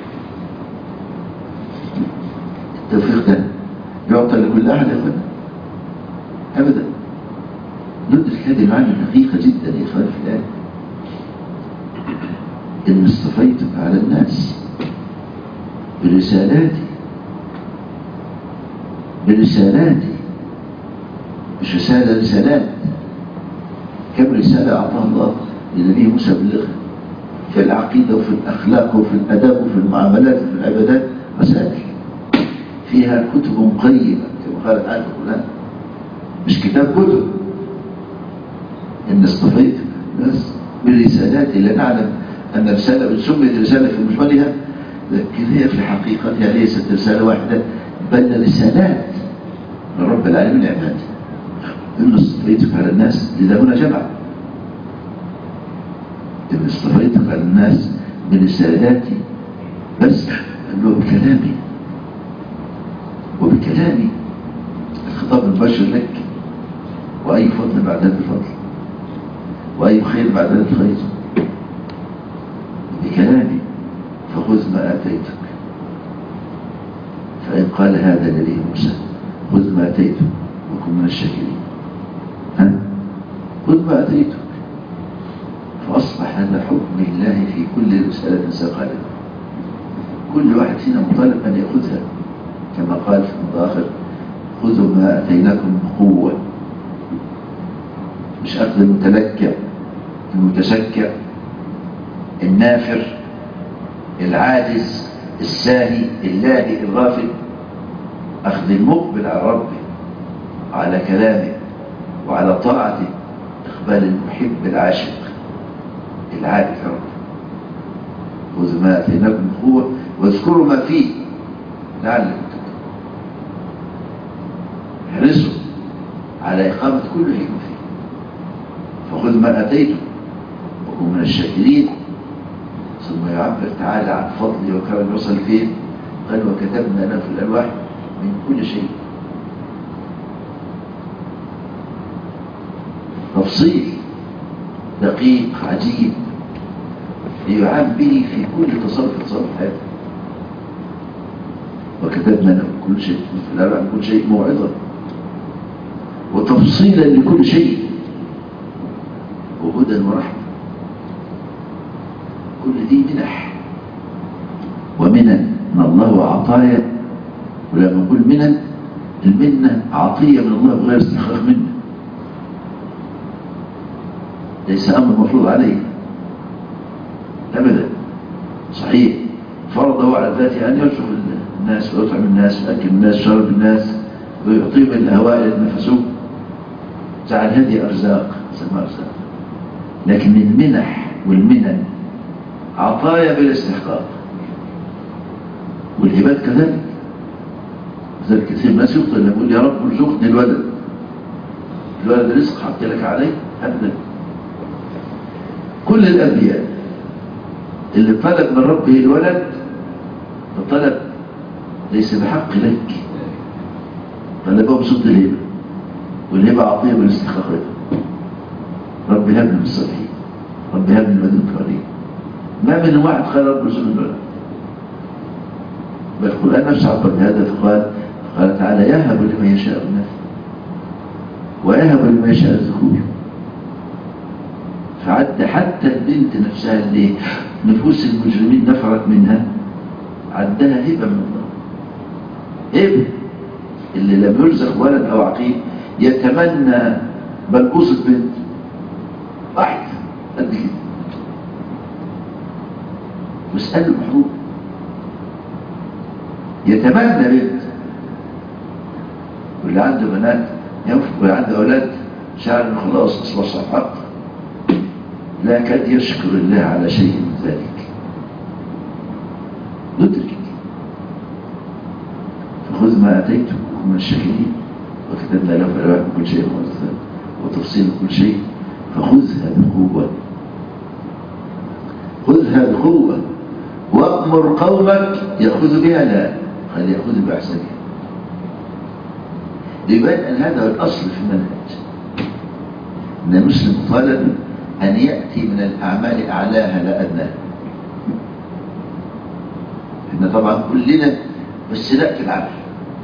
التوفيق ده يعطى لكل أحد يا أخوانا أبدا. ندرك هذه المعنى دقيقة جدا يا إخوان في الآية. إن اصطفيتك على الناس برسالاتي برسالاتي مش رسالة رسالات. كم رسالة أعطاها الله لنبي موسى بلغها في العقيدة وفي الأخلاق وفي الأدب وفي المعاملات وفي العبادات رسائل فيها كتب قيمة كما قالت آية القرآن مش كتاب كتب. إن اصطفيت الناس برسالاتي لنعلم أن الرسالة سميت رسالة في مجملها لكن هي في حقيقتها ليست رسالة واحدة بل رسالات من رب العالمين عباده. إن اصطفيتك على الناس لذا هنا جمع. إن اصطفيتك على الناس برسالاتي بس أنه بكلامي وبكلامي الخطاب المباشر لك. وأي فضل بعد هذا الفضل وأي خير بعد هذا الخير بكلامي. فخذ ما آتيتك. فإن قال هذا لنبي موسى خذ ما آتيتك وكن من الشاكرين ها خذ ما آتيتك. فأصبح هذا حكم الله في كل رسالة ساقها له. كل واحد فينا مطالب أن يأخذها كما قال في المتأخر خذوا ما أتيناكم بقوة. مش أخذ المتلكع المتسكع النافر العاجز الساهي اللاهي الغافل. أخذ المقبل على ربه على كلامه وعلى طاعته. إقبال المحب العاشق العابد ربه. خذوا ما أتيناكم بقوة واذكروا ما فيه لعلكم تتقون. احرصوا على إقامة كل حكمة فيه. فخذ ما أتيتم وكن من الشاكرين. ثم يعبر تعالى عن فضله وكرم وصل فين؟ قال وكتبنا له في الألواح من كل شيء تفصيل دقيق عجيب يعان به في كل تصرف تصرف حياته. وكتبنا له كل شيء في الألواح من كل شيء موعظة وتفصيلا لكل شيء وهدى ورحمة. كل دي منح الله عطايا، ولما نقول منن، المنة عطية من الله بغير استحقاق منه، ليس أمر مفروض عليه أبدا. صحيح فرضه على ذاته أن يرزق الناس ويطعم الناس ويأكل الناس ويشرب الناس ويعطيهم الأهواء لنفسهم، جعل هذه أرزاق سمى أرزاق. لكن المنح والمنن عطايا بلا استحقاق، والهبات كذلك. لذلك كثير من الناس يخطئ لما يقول يا رب ارزقني الولد، الولد رزق حط لك عليه أبدا. كل الأنبياء اللي طلب من ربه الولد الطلب ليس بحق لك، طلبه بصد الهبة، والهبة عطية بالاستحقاق. رب هبني بالصالحين، رب هبني من الكريم. ما من واحد قال رب ارزقني الولد، بل القرآن نفسه عبر بهذا فقال قال تعالى يهب لمن يشاء الناس ويهب لمن يشاء الذكور. فعد حتى البنت نفسها اللي نفوس المجرمين نفرت منها عدها هبة من الله. هبة اللي لم يرزق ولد أو عقيم يتمنى بلبوصة بنت واحد قد كده واسأله محروم، يتمنى بنت. واللي عنده بنات ينفق، واللي عنده أولاد شعر انه خلاص أصبح صحق لا كاد يشكر الله على شيء من ذلك. ندرك فخذ ما أتيتم من الشاكرين وكتبنا له في الألواح كل شيء وتفصيل كل شيء فخذها بقوة، خذها بقوة وأمر قومك يأخذ بها، لا قال يأخذ بأحسنها. ليبان أن هذا هو الأصل في المنهج، أن المسلم طالب أن يأتي من الأعمال أعلاها لا أدناها. إحنا طبعا كلنا بس لا في العمل،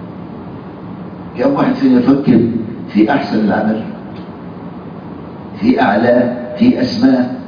كم واحد فينا يفكر في أحسن العمل، في أعلاه، في أسماء.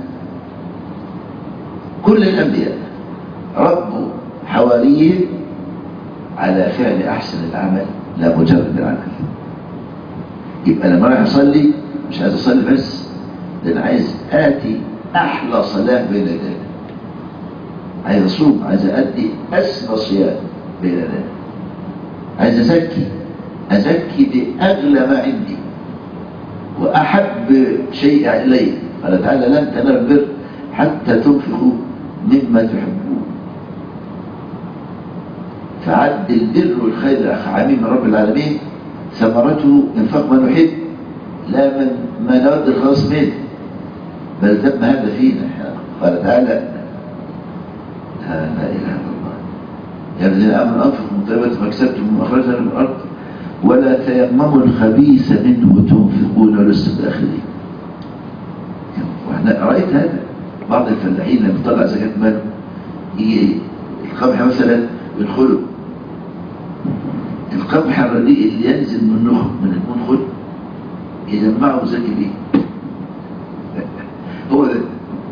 كل الأنبياء ربوا حواريهم على فعل أحسن العمل لا مجرد العمل. يبقى لما رايح أصلي مش عايز أصلي بس، لأن عايز آتي أحلى صلاة بين يديك، عايز أصوم، عايز أدي أسمى صيام بين يديك، عايز أزكي أزكي بأغلى ما عندي وأحب شيء إلي. قال تعالى لن تنالوا البر حتى تنفقوا مما تحبون. فعد البر والخير يا أخ عميم من رب العالمين ثمرته انفاق ما نحب لا من ما نود الخلاص منه، بل ذم هذا فينا. قال تعالى لا لا إله إلا الله يا الذين آمنوا أنفقوا من طيبات ما كسبتم من أخرجنا من الأرض ولا تيمموا الخبيث منه تنفقون ولستم بآخذين. واحنا رأيت هذا بعض الفلاحين لما يطلع زكاة ماله يجي القمح مثلا يدخله القمح الرديء اللي ينزل من النخل من المنخل يجمعه زكي بيه. هو ده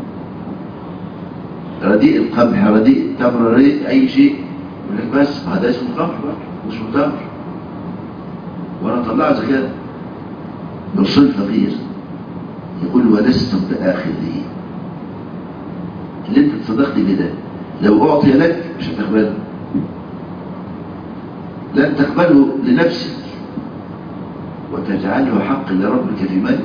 رديء القمح، رديء التمر، رديء أي شيء يقول لك بس ما هذا اسمه قمح بقى واسمه تمر وانا طلع زكاة. يوصل الفقير يقول ولستم بآخذين، اللي انت تصدقت بده لو أعطي لك مش هتقبله، لن تقبله لنفسك وتجعله حق لربك في مالك.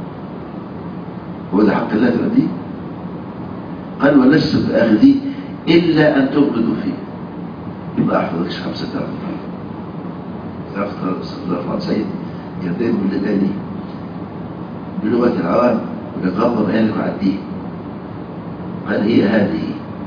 هو ده حق الله تؤديه. قال ولستم بآخذين إلا أن تغمضوا فيه. الله أحفظكش خمسة تعرف تعرف تعرف سيد كان دايما من الآية دي بلغة العوام ولغمض عينك وعديه. قال هي هذه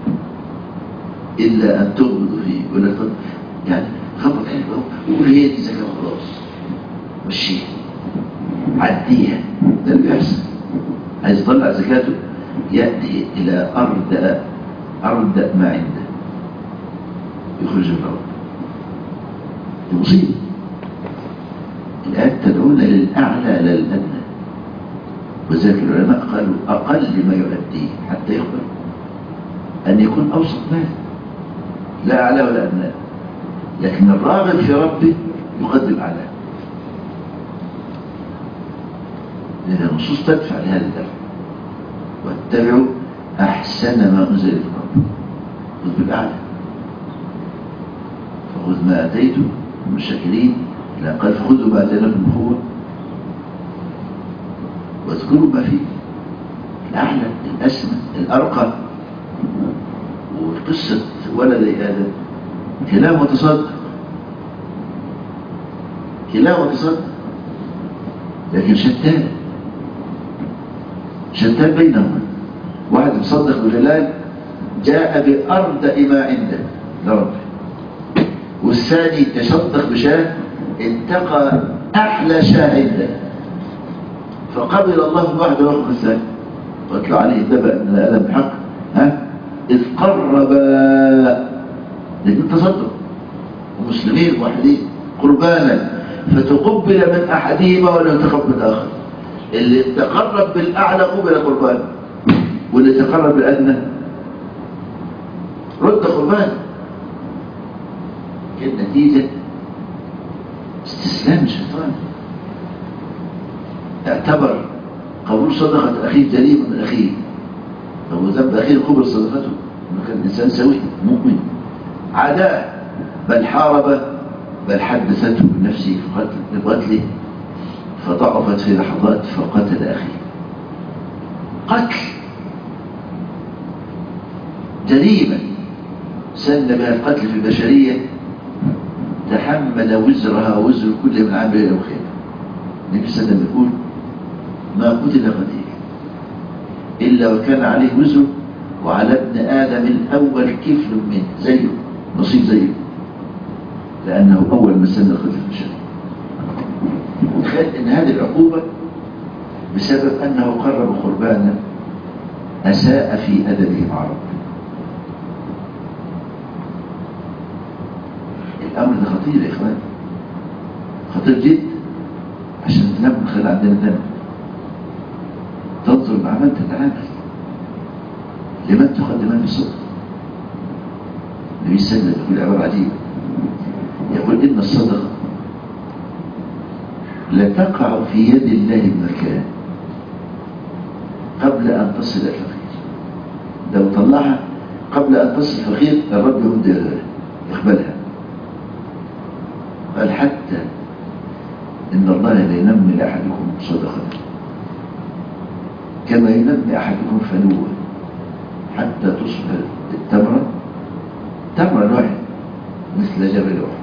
إلا أن تغمضوا فيه، ولا يعني غمض عينك وقول هي دي زكاة خلاص مشيها عديها. ده اللي بيحصل. عايز يطلع زكاته يأتي إلى أردأ أردأ ما عنده يخرج الرب. دي مصيبة. الآيات تدعونا للأعلى لا للأدنى، وذلك العلماء قالوا أقل ما يؤديه حتى يقبل أن يكون أوسط مال. لا أعلى ولا أدنى، لكن الراغب في ربه يقدم أعلاه، لأن النصوص تدفع لهذا الدفع. واتبعوا أحسن ما أنزل إليكم ربكم، خذ بالأعلى، فخذ ما آتيته من الشاكرين، لا قال فخذوا ما آتيناكم بقوة واذكروا ما فيه الأعلى الأسمى الأرقى. وقصة ولد آدم كلام وتصدق، كلام وتصدق، لكن شتان شتان بينهما. واحد مصدق بجلال جاء بأردأ ما عنده لربه، والثاني تصدق بشاه انتقى أحلى شاه عنده، فقبل الله الواحد ويأخذ الثاني. واتلو عليه النبأ من آدم بحق ها إذ قربا، لكن تصدق ومسلمين واحدين قربانا فتقبل من أحدهما ولا يتقبل الآخر. اللي تقرب بالأعلى قبل قربان، واللي تقرب بالأدنى رد قربان. النتيجة استسلام الشيطان. اعتبر قبول صدقة أخيه جريمة من أخيه، لو ذنب أخيه قبل صدقته، إنه كان إنسان سوي مؤمن. عداه بل حارب، بل حدثته بنفسه بقتله، فضعفت في لحظات فقتل أخيه. قتل جريمة سن بها القتل في البشرية، تحمل وزرها وزر كل من عمل له خير. النبي صلى الله عليه وسلم يقول ما قتل قتيل إلا وكان عليه وزر، وعلى ابن آدم الأول كفل منه زيه، نصيب زيه، لأنه أول من سن القتل في البشرية. تخيل أن هذه العقوبة بسبب أنه قرب قربانا أساء في أدبه مع ربه. الأمر ده خطير يا إخوان، خطير جدا. عشان ننام نخلي عندنا ذنب، تنظر مع من تتعامل، لمن تقدمان الصدق. النبي صلى الله عليه وسلم يقول عبارة عجيبة، يقول إن الصدقة لتقع في يد الله بمكان قبل أن تصل الفقير. لو طلعها قبل أن تصل الفقير الرب يمد يقبلها. قال حتى إن الله لا ينمي لأحدكم صدقة كما ينمي أحدكم فلوة حتى تصبح التمرة تمرة الواحد مثل جبل أحد.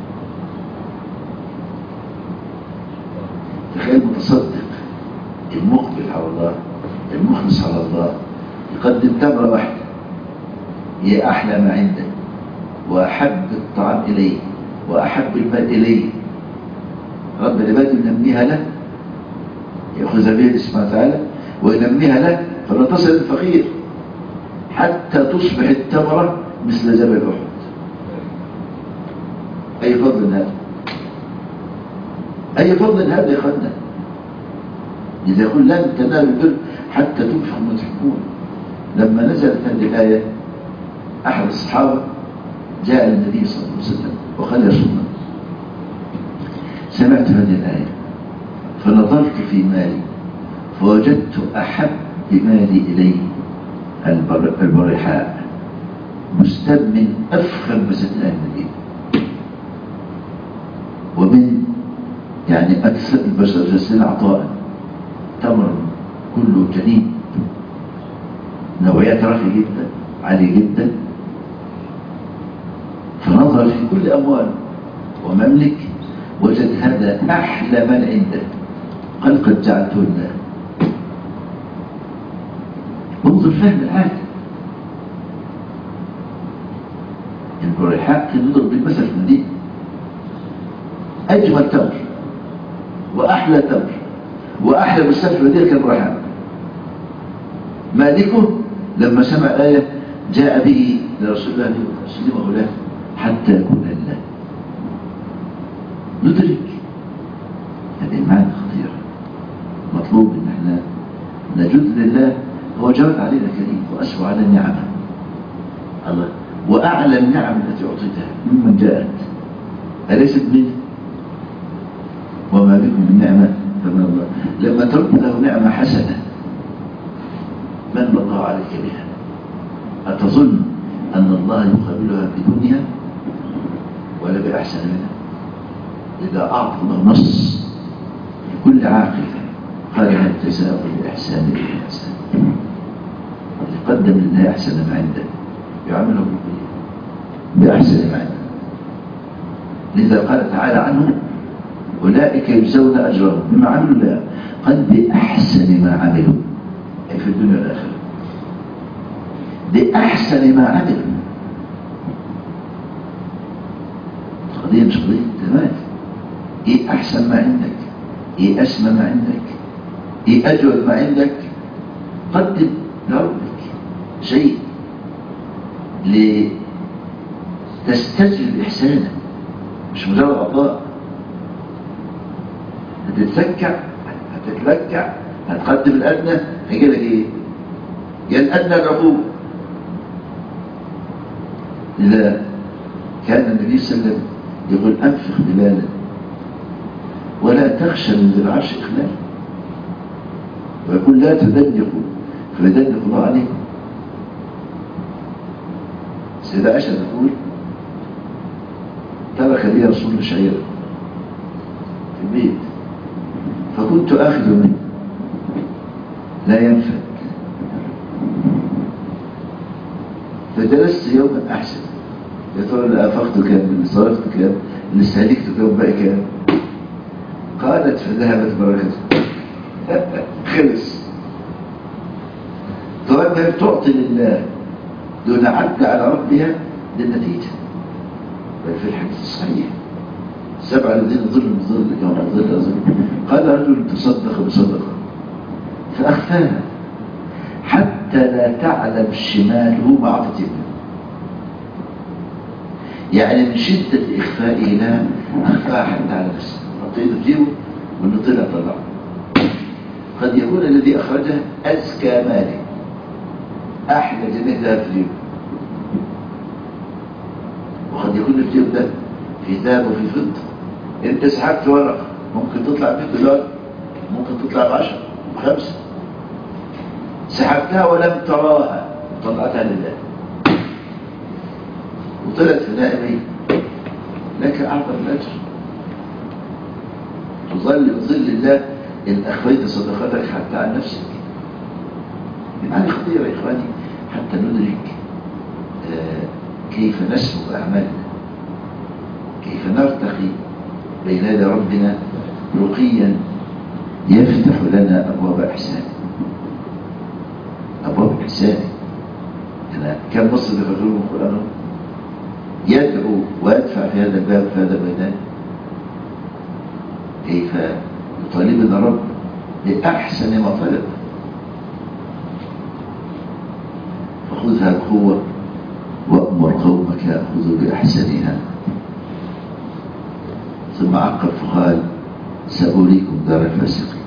تخيل متصدق المقبل على الله المخلص على الله يقدم تمرة واحدة هي أحلى ما عنده وأحب الطعام إليه وأحب المال إليه، رب العباد ينميها له، يأخذ بها سبحانه وتعالى وينميها له فلا تصل الفقير حتى تصبح التمرة مثل جبل أحد. أي فضل هذا، أي فضل هذا يا أخوانا. إذا يقول لن تنالوا البر حتى تنفقوا ما تحبون. لما نزلت هذه الآية أحد الصحابة جاء للنبي صلى الله عليه وسلم وقال يا رسول الله سمعت هذه الآية فنظرت في مالي فوجدت أحب مالي إلي البرحاء مستب من أفخم مساكن أهل المدينة، ومن يعني أكثر البشر جسدين عطاء، تمر كله جنين نوعيات راقية جدا عالية جدا. فنظر في كل أموال ومملك وجد هذا أحلى من عنده، قال قد جعلته لله. انظر فهم العالم. البرحاء كان يضرب بالمثل في المدينة، أجمل تمر وأحلى تمر وأحلى مستوى في المدينة كان البرحاء. مالكه لما سمع الآية جاء به لرسول الله سلمه له حتى يكون لله. ندرك هذه المعنى خطيرة. مطلوب ان احنا نجد لله، هو جود علينا كريم وأسوأ على نعمه. الله وأعلى النعم التي أعطيتها ممن جاءت، أليست منه؟ وما بكم من نعمة فمن الله. لما ترد له نعمة حسنة من الله عليك بها، أتظن أن الله يقابلها بدونها ولا بأحسن منها؟ إذا أعطى الله نص لكل عاقل قال هل جزاء الإحسان إلا الإحسان، اللي قدم لله أحسن ما عنده يعمله بأحسن ما عنده. لذا قال تعالى عنه أولئك يجزون أجرهم بما عملوا الله قد بأحسن ما عملوا، أي في الدنيا والآخرة بأحسن ما عملوا. قضية مش قضية تمام، إيه أحسن ما عندك، إيه أسمى ما عندك، إيه أجود ما عندك، قدم لربك شيء لتستجلب إحسانه، مش مجرد عطاء. هتتفكع هتتلكع هتقدم الأدنى هيجي لك إيه؟ يا الأدنى العقوبة. إذا كان النبي صلى الله عليه وسلم يقول أنفق بلالا ولا تخشى من ذي العرش إخلال، ويقول لا تدنقوا فيدنق الله عليكم. سيدة عائشة تقول ترك لي رسول الله شعيرا في البيت فكنت آخذ منه لا ينفد، فجلست يوما أحسن يا ترى اللي أنفقت كام، اللي صرفت كام، اللي استهلكت كام، بقى كام؟ قالت فذهبت بركته خلص. فلما تعطي لله دون عد على ربها للنتيجة. بل في الحديث الصحيح السبعة الذين ظلوا بظل يوم ظل ظل قال رجل تصدق بصدقة فأخفاها حتى لا تعلم شماله ما أعطت يمينه، يعني من شدة إخفائه لها أخفاها حتى على نفسه، حطيته في جيبه واللي طلع طلع. قد يكون الذي أخرجه أزكى ماله، أحلى جنيه ذهب في جيبه، وقد يكون الجيب ده في ذهب وفي فضة. انت سحبت ورقة ممكن تطلع مئة دولار، ممكن تطلع بعشرة بخمسة، سحبتها ولم تراها طلعتها لله وطلعت في نائمين لك أعظم الأجر. تظل بظل الله إن أخفيت صدقتك حتى عن نفسك. يعني خطيرة يا إخواني حتى ندرك آه كيف نسلك أعمالنا، كيف نرتقي بين يدي ربنا رقيا يفتح لنا أبواب إحسان، أبواب إحسان. أنا كم نص بفضلهم القرآن يدعو ويدفع في هذا الباب في هذا الميدان. كيف يطالبنا رب بأحسن ما طلب، فخذها بقوة وأمر قومك يأخذوا بأحسنها. ثم عقب فقال سأريكم دار الفاسقين.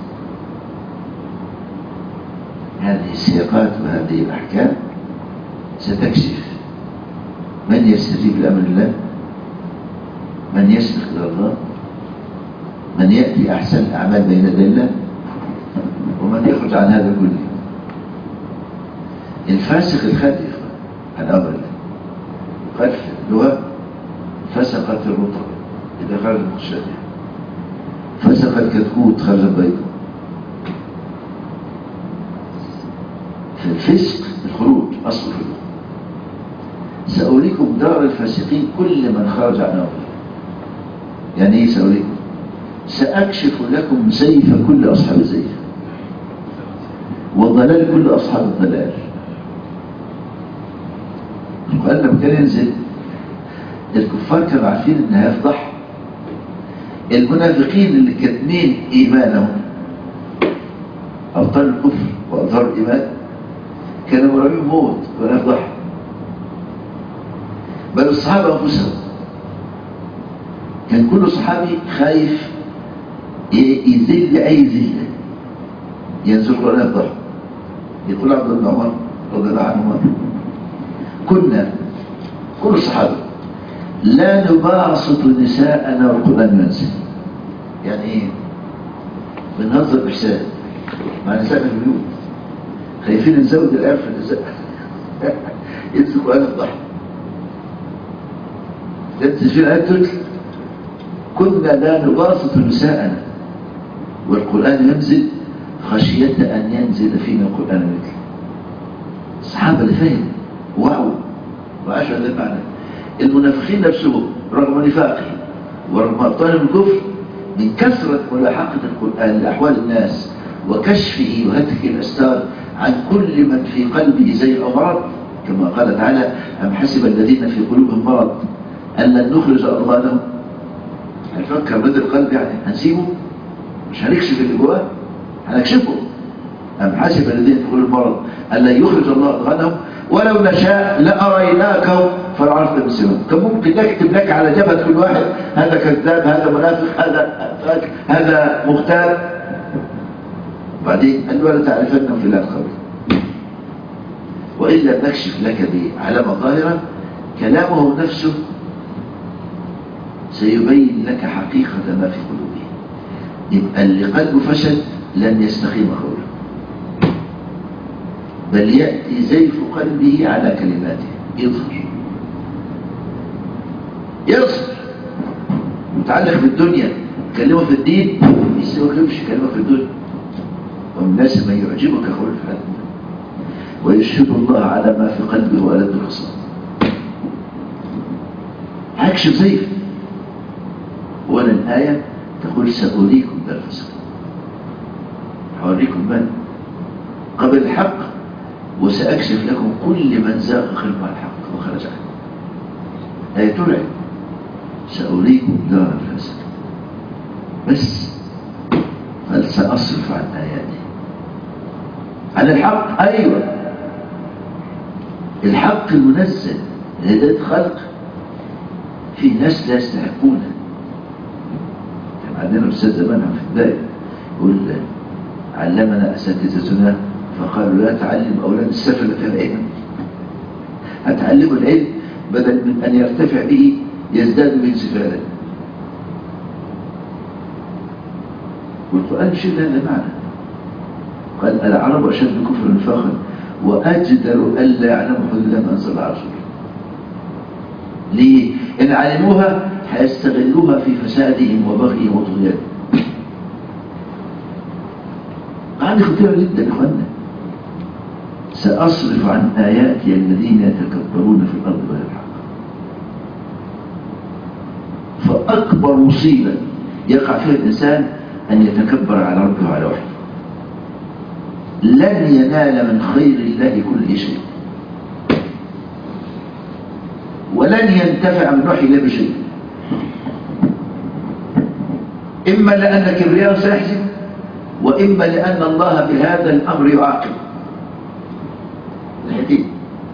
هذه السياقات وهذه الأحكام ستكشف من يستجيب لأمر الله، من يسبق إلى الله، من يأتي أحسن الأعمال بين يدي الله، ومن يخرج عن هذا كله. الفاسق الخادع عن أمر الله قال في اللغة فسقت الرطب إذا خرج المخشدة، فسق الكتكوت خرج البيض. في الفسق الخروج أصل الخروج. سأريكم دار الفاسقين كل من خرج عن أمر الله. يعني إيه سأريكم؟ سأكشف لكم سيف كل أصحاب السيف وضلال كل أصحاب الضلال. وقال لما كان ينزل الكفار كانوا عارفين إن هيفضح المنافقين اللي كاتمين إيمانهم، أبطال الكفر وأظهار الإيمان، كانوا مرعوبين موت ولا يفضح. بل الصحابة أنفسهم كان كل صحابي خايف يذل أي ذلة ينزل ولا يفضح. يقول عبد بن عمر رضي الله عنهما كنا كل الصحابة لا نباسط نساءنا والقرآن ينزل. يعني ايه؟ بنهزر بحساب مع نساء البيوت، خايفين نزود الآية في النساء يمسكوا آية الضحك. تنزل في الآية تقول كنا لا نباسط نساءنا والقرآن ينزل خشية أن ينزل فينا القرآن مثل. الصحابة اللي فهم وعوا وعاشوا هذا المعنى. المنافقين نفسهم رغم نفاقهم ورغم أبطالهم الكفر من كثرة ملاحقة القرآن لأحوال الناس وكشفه وهتك الأستار عن كل من في قلبه زي أو مرض، كما قال تعالى أم حسب الذين في قلوبهم مرض أن لن نخرج أضغانهم. هنفكر بدل القلب يعني هنسيبه؟ مش هنكشف اللي جواه، هنكشفه. أم حسب الذين في قلوبهم مرض أن لن يخرج الله أضغانهم ولو نشاء لأريناكم فالعرفنا بسمهم. كان ممكن نكتب لك على جبهة كل واحد هذا كذاب، هذا منافق، هذا هذا مغتاب. بعدين قال ولا تعرفنهم في الله القول وإن لم نكشف لك بعلامة ظاهرة كلامه نفسه سيبين لك حقيقة ما في قلوبه. يبقى اللي قلبه فشل لن يستقيم قوله، بل يأتي زيف قلبه على كلماته، يظهر يظهر متعلق بالدنيا، كلمه في الدين يسوي يمشي كلمه في الدنيا. ومن الناس من يعجبك قول في الحديث ويشهد الله على ما في قلبه وألد الخصام. هكشف زيف. ولا الآية تقول سأريكم دار الفساد، هوريكم من قبل الحق وسأكشف لكم كل من زاغ خلف الحق وخرج عنه. آية ترعب سأريكم دار الفساد. بس قال سأصرف عن آياتي عن الحق. أيوة الحق المنزل لهداية خلق في ناس لا يستحقونه. كان عندنا أستاذ زمان في البداية يقول علمنا أساتذتنا فقالوا لا تعلم أولاد السفلة العلم، هتعلموا العلم بدل من أن يرتفع به يزداد به سفالا. والقرآن شيء هذا معنى. قال العرب أشد كفر نفاقا وأجدر ألا يعلموا حدود ما أنزل على رسوله. ليه؟ إن علموها هيستغلوها في فسادهم وبغيهم وطغيانهم. قاعدة خطيرة جدا يا إخوانا. سأصرف عن آياتي الذين يتكبرون في الأرض بغير الحق. فأكبر مصيبة يقع فيها الإنسان أن يتكبر على ربه وعلى وحيه. لن ينال من خير الله كل شيء ولن ينتفع من وحي الله بشيء، إما لأن كبرياءه سيحزن وإما لأن الله بهذا الأمر يعاقب. الحديث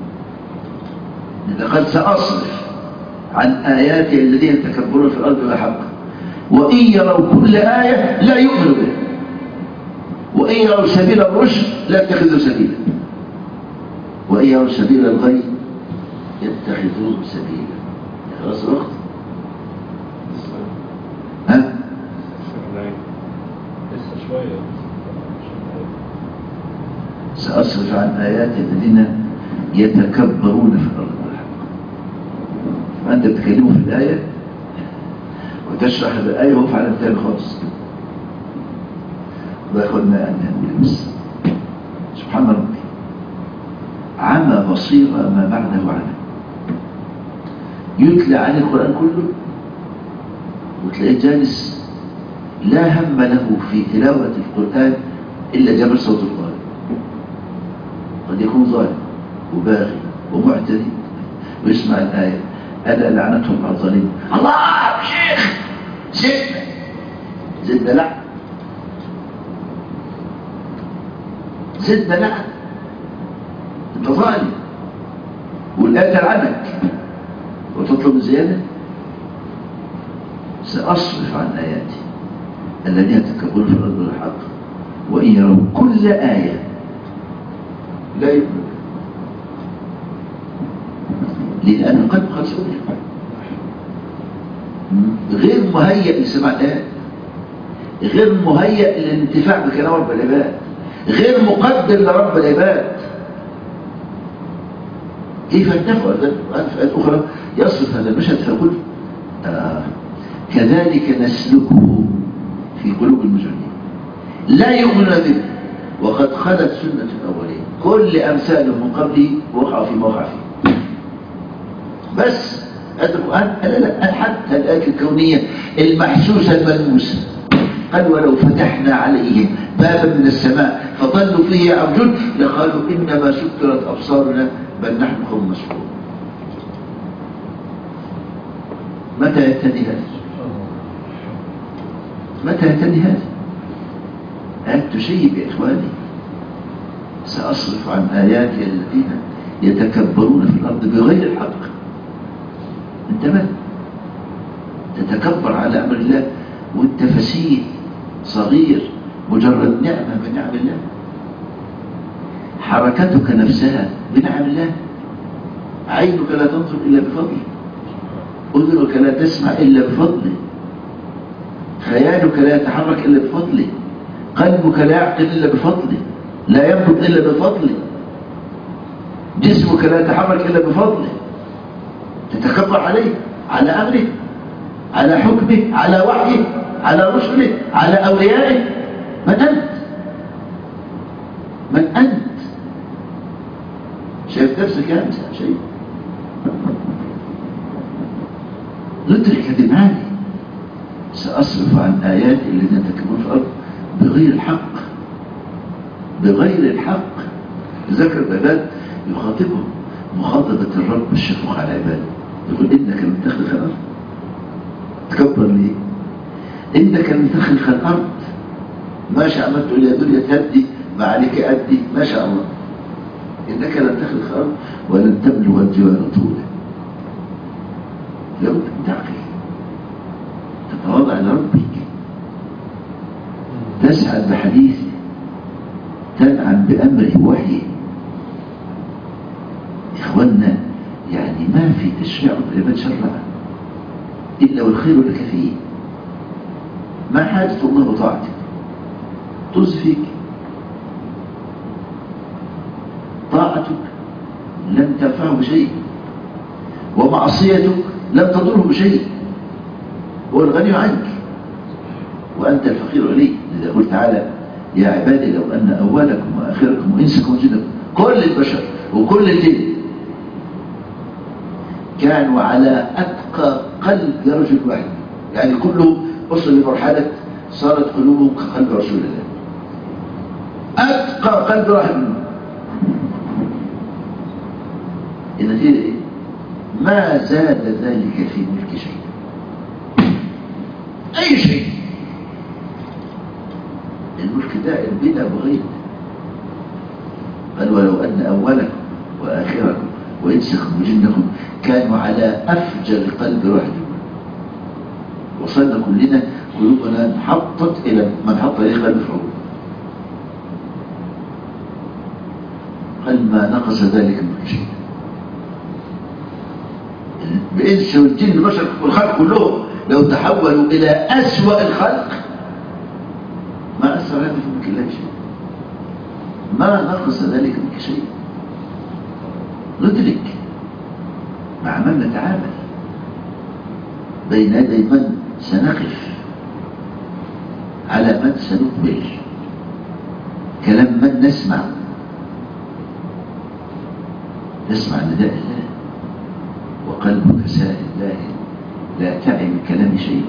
إذا قد سأصرف عن آياتي الذين يتكبرون في الأرض بغير حق وإن يروا كل آية لا يؤمنوا بها وإن يروا سبيل الرشد لا يتخذوا سبيلا وإن يروا سبيل الغي يتخذوه سبيلا. خلاص الوقت. ها؟ لسه شوية. سأصرف عن آياتي الذين يتكبرون في الأرض بغير حق. فأنت بتكلمه في الآية وتشرح الآية وهو في عالم تاني خالص. الله ياخدنا أن نلمس. سبحان ربي عمى بصيرة ما بعده عمى. يتلى عليه القرآن كله وتلاقيه جالس لا هم له في تلاوة القرآن إلا جبل صوت القرآن. قد يكون ظالم وباغي ومعتدي ويسمع الآية ألا لعنتهم على الظالمين. الله شيخ زدنا زدنا لعن زدنا لعن انت ظالم والآية تلعنك وتطلب زيادة. سأصرف عن آياتي الذين يتكبرون في الأرض بغير الحق وإن يروا كل آية لا يؤمنون. لأن القلب قد مسؤول، غير مهيئ لسماع الآيات، غير مهيئ للانتفاع بكلام رب العباد، غير مقدر لرب العباد. كيف ينتفع الآيات أخرى يصف هذا المشهد فيقول آه كذلك نسلكه في قلوب المجرمين لا يؤمن به وقد خلت سنة الأولين، كل أمثاله من قبله وقع في موقع فيه. بس هذا القرآن لا لا حتى الآيات الكونية المحسوسة الملموسة قال ولو فتحنا عليهم بابا من السماء فظلوا فيه يعرجون لقالوا إنما سكرت أبصارنا بل نحن قوم مسحورون. متى يهتدي هذا؟ متى يهتدي هذا؟ أن تشيب يا إخواني سأصرف عن آياتي الذين يتكبرون في الأرض بغير الحق. انتبه، تتكبر على أمر الله وانت فسيح صغير مجرد نعمة من نعم الله. حركتك نفسها بنعم الله، عينك لا تنظر إلا بفضله، أذنك لا تسمع إلا بفضله، خيالك لا يتحرك إلا بفضله، قلبك لا يعقل إلا بفضله، لا ينبض إلا بفضله، جسمك لا يتحرك إلا بفضله. تتكبر عليه، على أمره، على حكمه، على وحيه، على رسله، على أوليائه. من أنت؟ من أنت؟ شايف نفسك يا أمسى شيء؟ ندرك هذه المعاني. سأصرف عن آيات الذين يتكبرون في الأرض بغير الحق، بغير الحق. ذكر العباد يخاطبهم مخاطبة الرب الشفوق على عباده، يقول إنك لم تخلق الأرض. تكبر ليه؟ إنك لم تخلق الأرض، ما شاء عملت إلى دنيا تهدي ما عليك أدي، ما شاء الله. إنك لم تخلق الأرض ولن تبلغ الجبال طولا. لابد أن تعقل، تتواضع لربك، تسعد بحديثه، تنعم بأمره وحيه. إخواننا يعني ما في تشريع العباد شرعا إلا والخير لك فيه. ما حاجة الله وطاعتك؟ طز فيك. طاعتك لن تنفعه بشيء، ومعصيتك لن تضره بشيء. هو الغني عنك وأنت الفقير إليه. لذا قلت تعالى يا عبادي لو أن أولكم وآخركم وإنسكم وجنكم كل البشر وكل الجن كانوا على أتقى قلب رجل واحد، يعني كله وصل لمرحلة صارت قلوبهم كقلب رسول الله، أتقى قلب واحد منهم. النتيجة إيه؟ ما زاد ذلك في ملك شيء، أي شيء. الملك دائم بلا بغير. قال ولو أن أولكم وآخركم وإنسكم وجنكم كانوا على أفجر قلب واحد. وصلنا كلنا قلوبنا انحطت إلى من حط إليه قلب فرعون. قال ما نقص ذلك من شيء. الإنس والجن البشر والخلق كلهم لو تحولوا إلى أسوأ الخلق ما أثر هذا في ملك الله شيء، ما نقص ذلك منك شيء. ندرك مع من نتعامل، بين يدي من سنقف، على من سنقبل، كلام من نسمع. نسمع نداء الله وقلبك سائل الله، لا تعي من كلام شيء.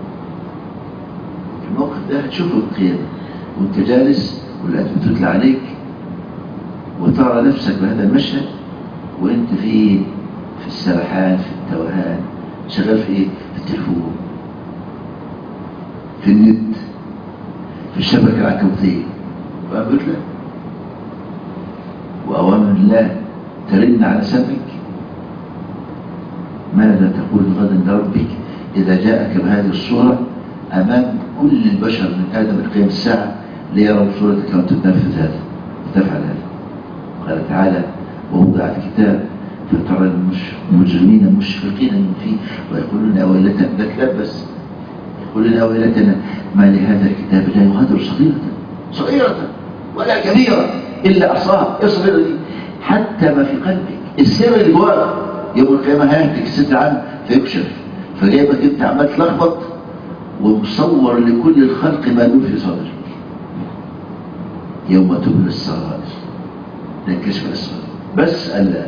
في الموقف ده هتشوف القيامة وانت جالس والآيات بتتلى عليك وترى نفسك بهذا المشهد وانت في في السرحان، في التوهان، شغال في ايه؟ في التلفون، في النت، في الشبكة العنكبوتية. فقال لا، وأوامر الله ترن على سمعك. ماذا تقول غدا لربك إذا جاءك بهذه الصورة أمام كل البشر من آدم القيام الساعة ليروا صورتك وأنت تنفذ هذا وتفعل هذا. قال تعالى ووضع الكتاب فترى المجرمين مشفقين من فيه ويقولون يا ويلتنا، نتلبس، يقولون يا ويلتنا ما لهذا الكتاب لا يغادر صغيرة صغيرة ولا كبيرة إلا أحصاها. اصبر لي حتى ما في قلبك، السر اللي جواك يوم القيامة هيهتك الستر عنه فيكشف، فجايبك انت عمال تلخبط ومصور لكل الخلق ما له في صدرك. يوم تبلى السرائر للكشف الأسرار. بس ألا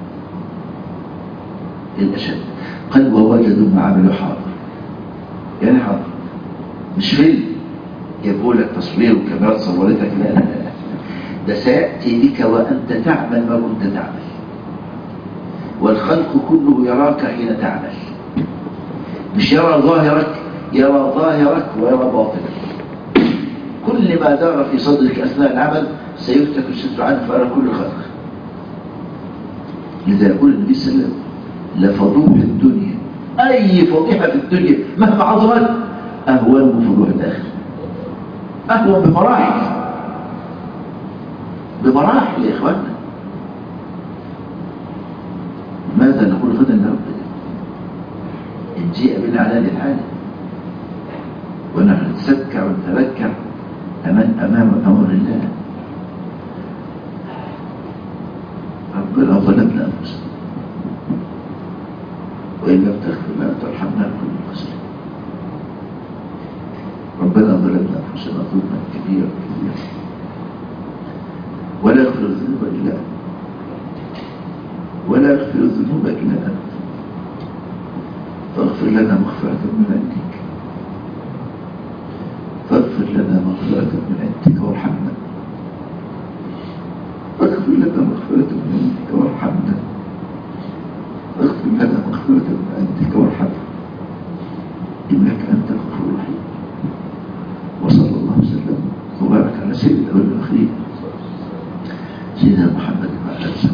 الأشد قال ووجدوا ما عملوا حاضر، يعني حاضر مش فيلم يقول لك تصوير وكاميرات صورتك، لا لا لا، ده سيأتي بك وأنت تعمل ما كنت تعمل، والخلق كله يراك حين تعمل، مش يرى ظاهرك، يرى ظاهرك ويرى باطنك. كل ما دار في صدرك أثناء العمل سيفتك الستر عنه فأرى كل الخلق. لذا يقول النبي صلى الله عليه وسلم لفضوح الدنيا، أي فضيحة في الدنيا مهما عظمت أهون من فضوح الآخر، أهون بمراحل بمراحل يا إخواننا. ماذا نقول غدا لربنا إن جيء بنا على هذه الحالة ونحن نتسكع ونتذكر أمام أمام أمر الله؟ ربنا ظلمنا أنفسنا وإن لم تغفر لنا وترحمنا لكل خسرين. ربنا ظلمنا أنفسنا ظلما كبيرا كبيرا ولا يغفر الذنوب إلا أنت، ولا يغفر الذنوب إلا أنت، فاغفر لنا مغفرة من عندك، فاغفر لنا مغفرة من عندك وارحمنا، فاغفر لنا مغفرة من عندك وارحمنا، فاغفر لنا مغفرة من عندك وارحمنا، إنك أنت الغفور الرحيم. وصلى الله وسلم وبارك على سيد الأولين والآخرين سيدنا محمد وعلى آله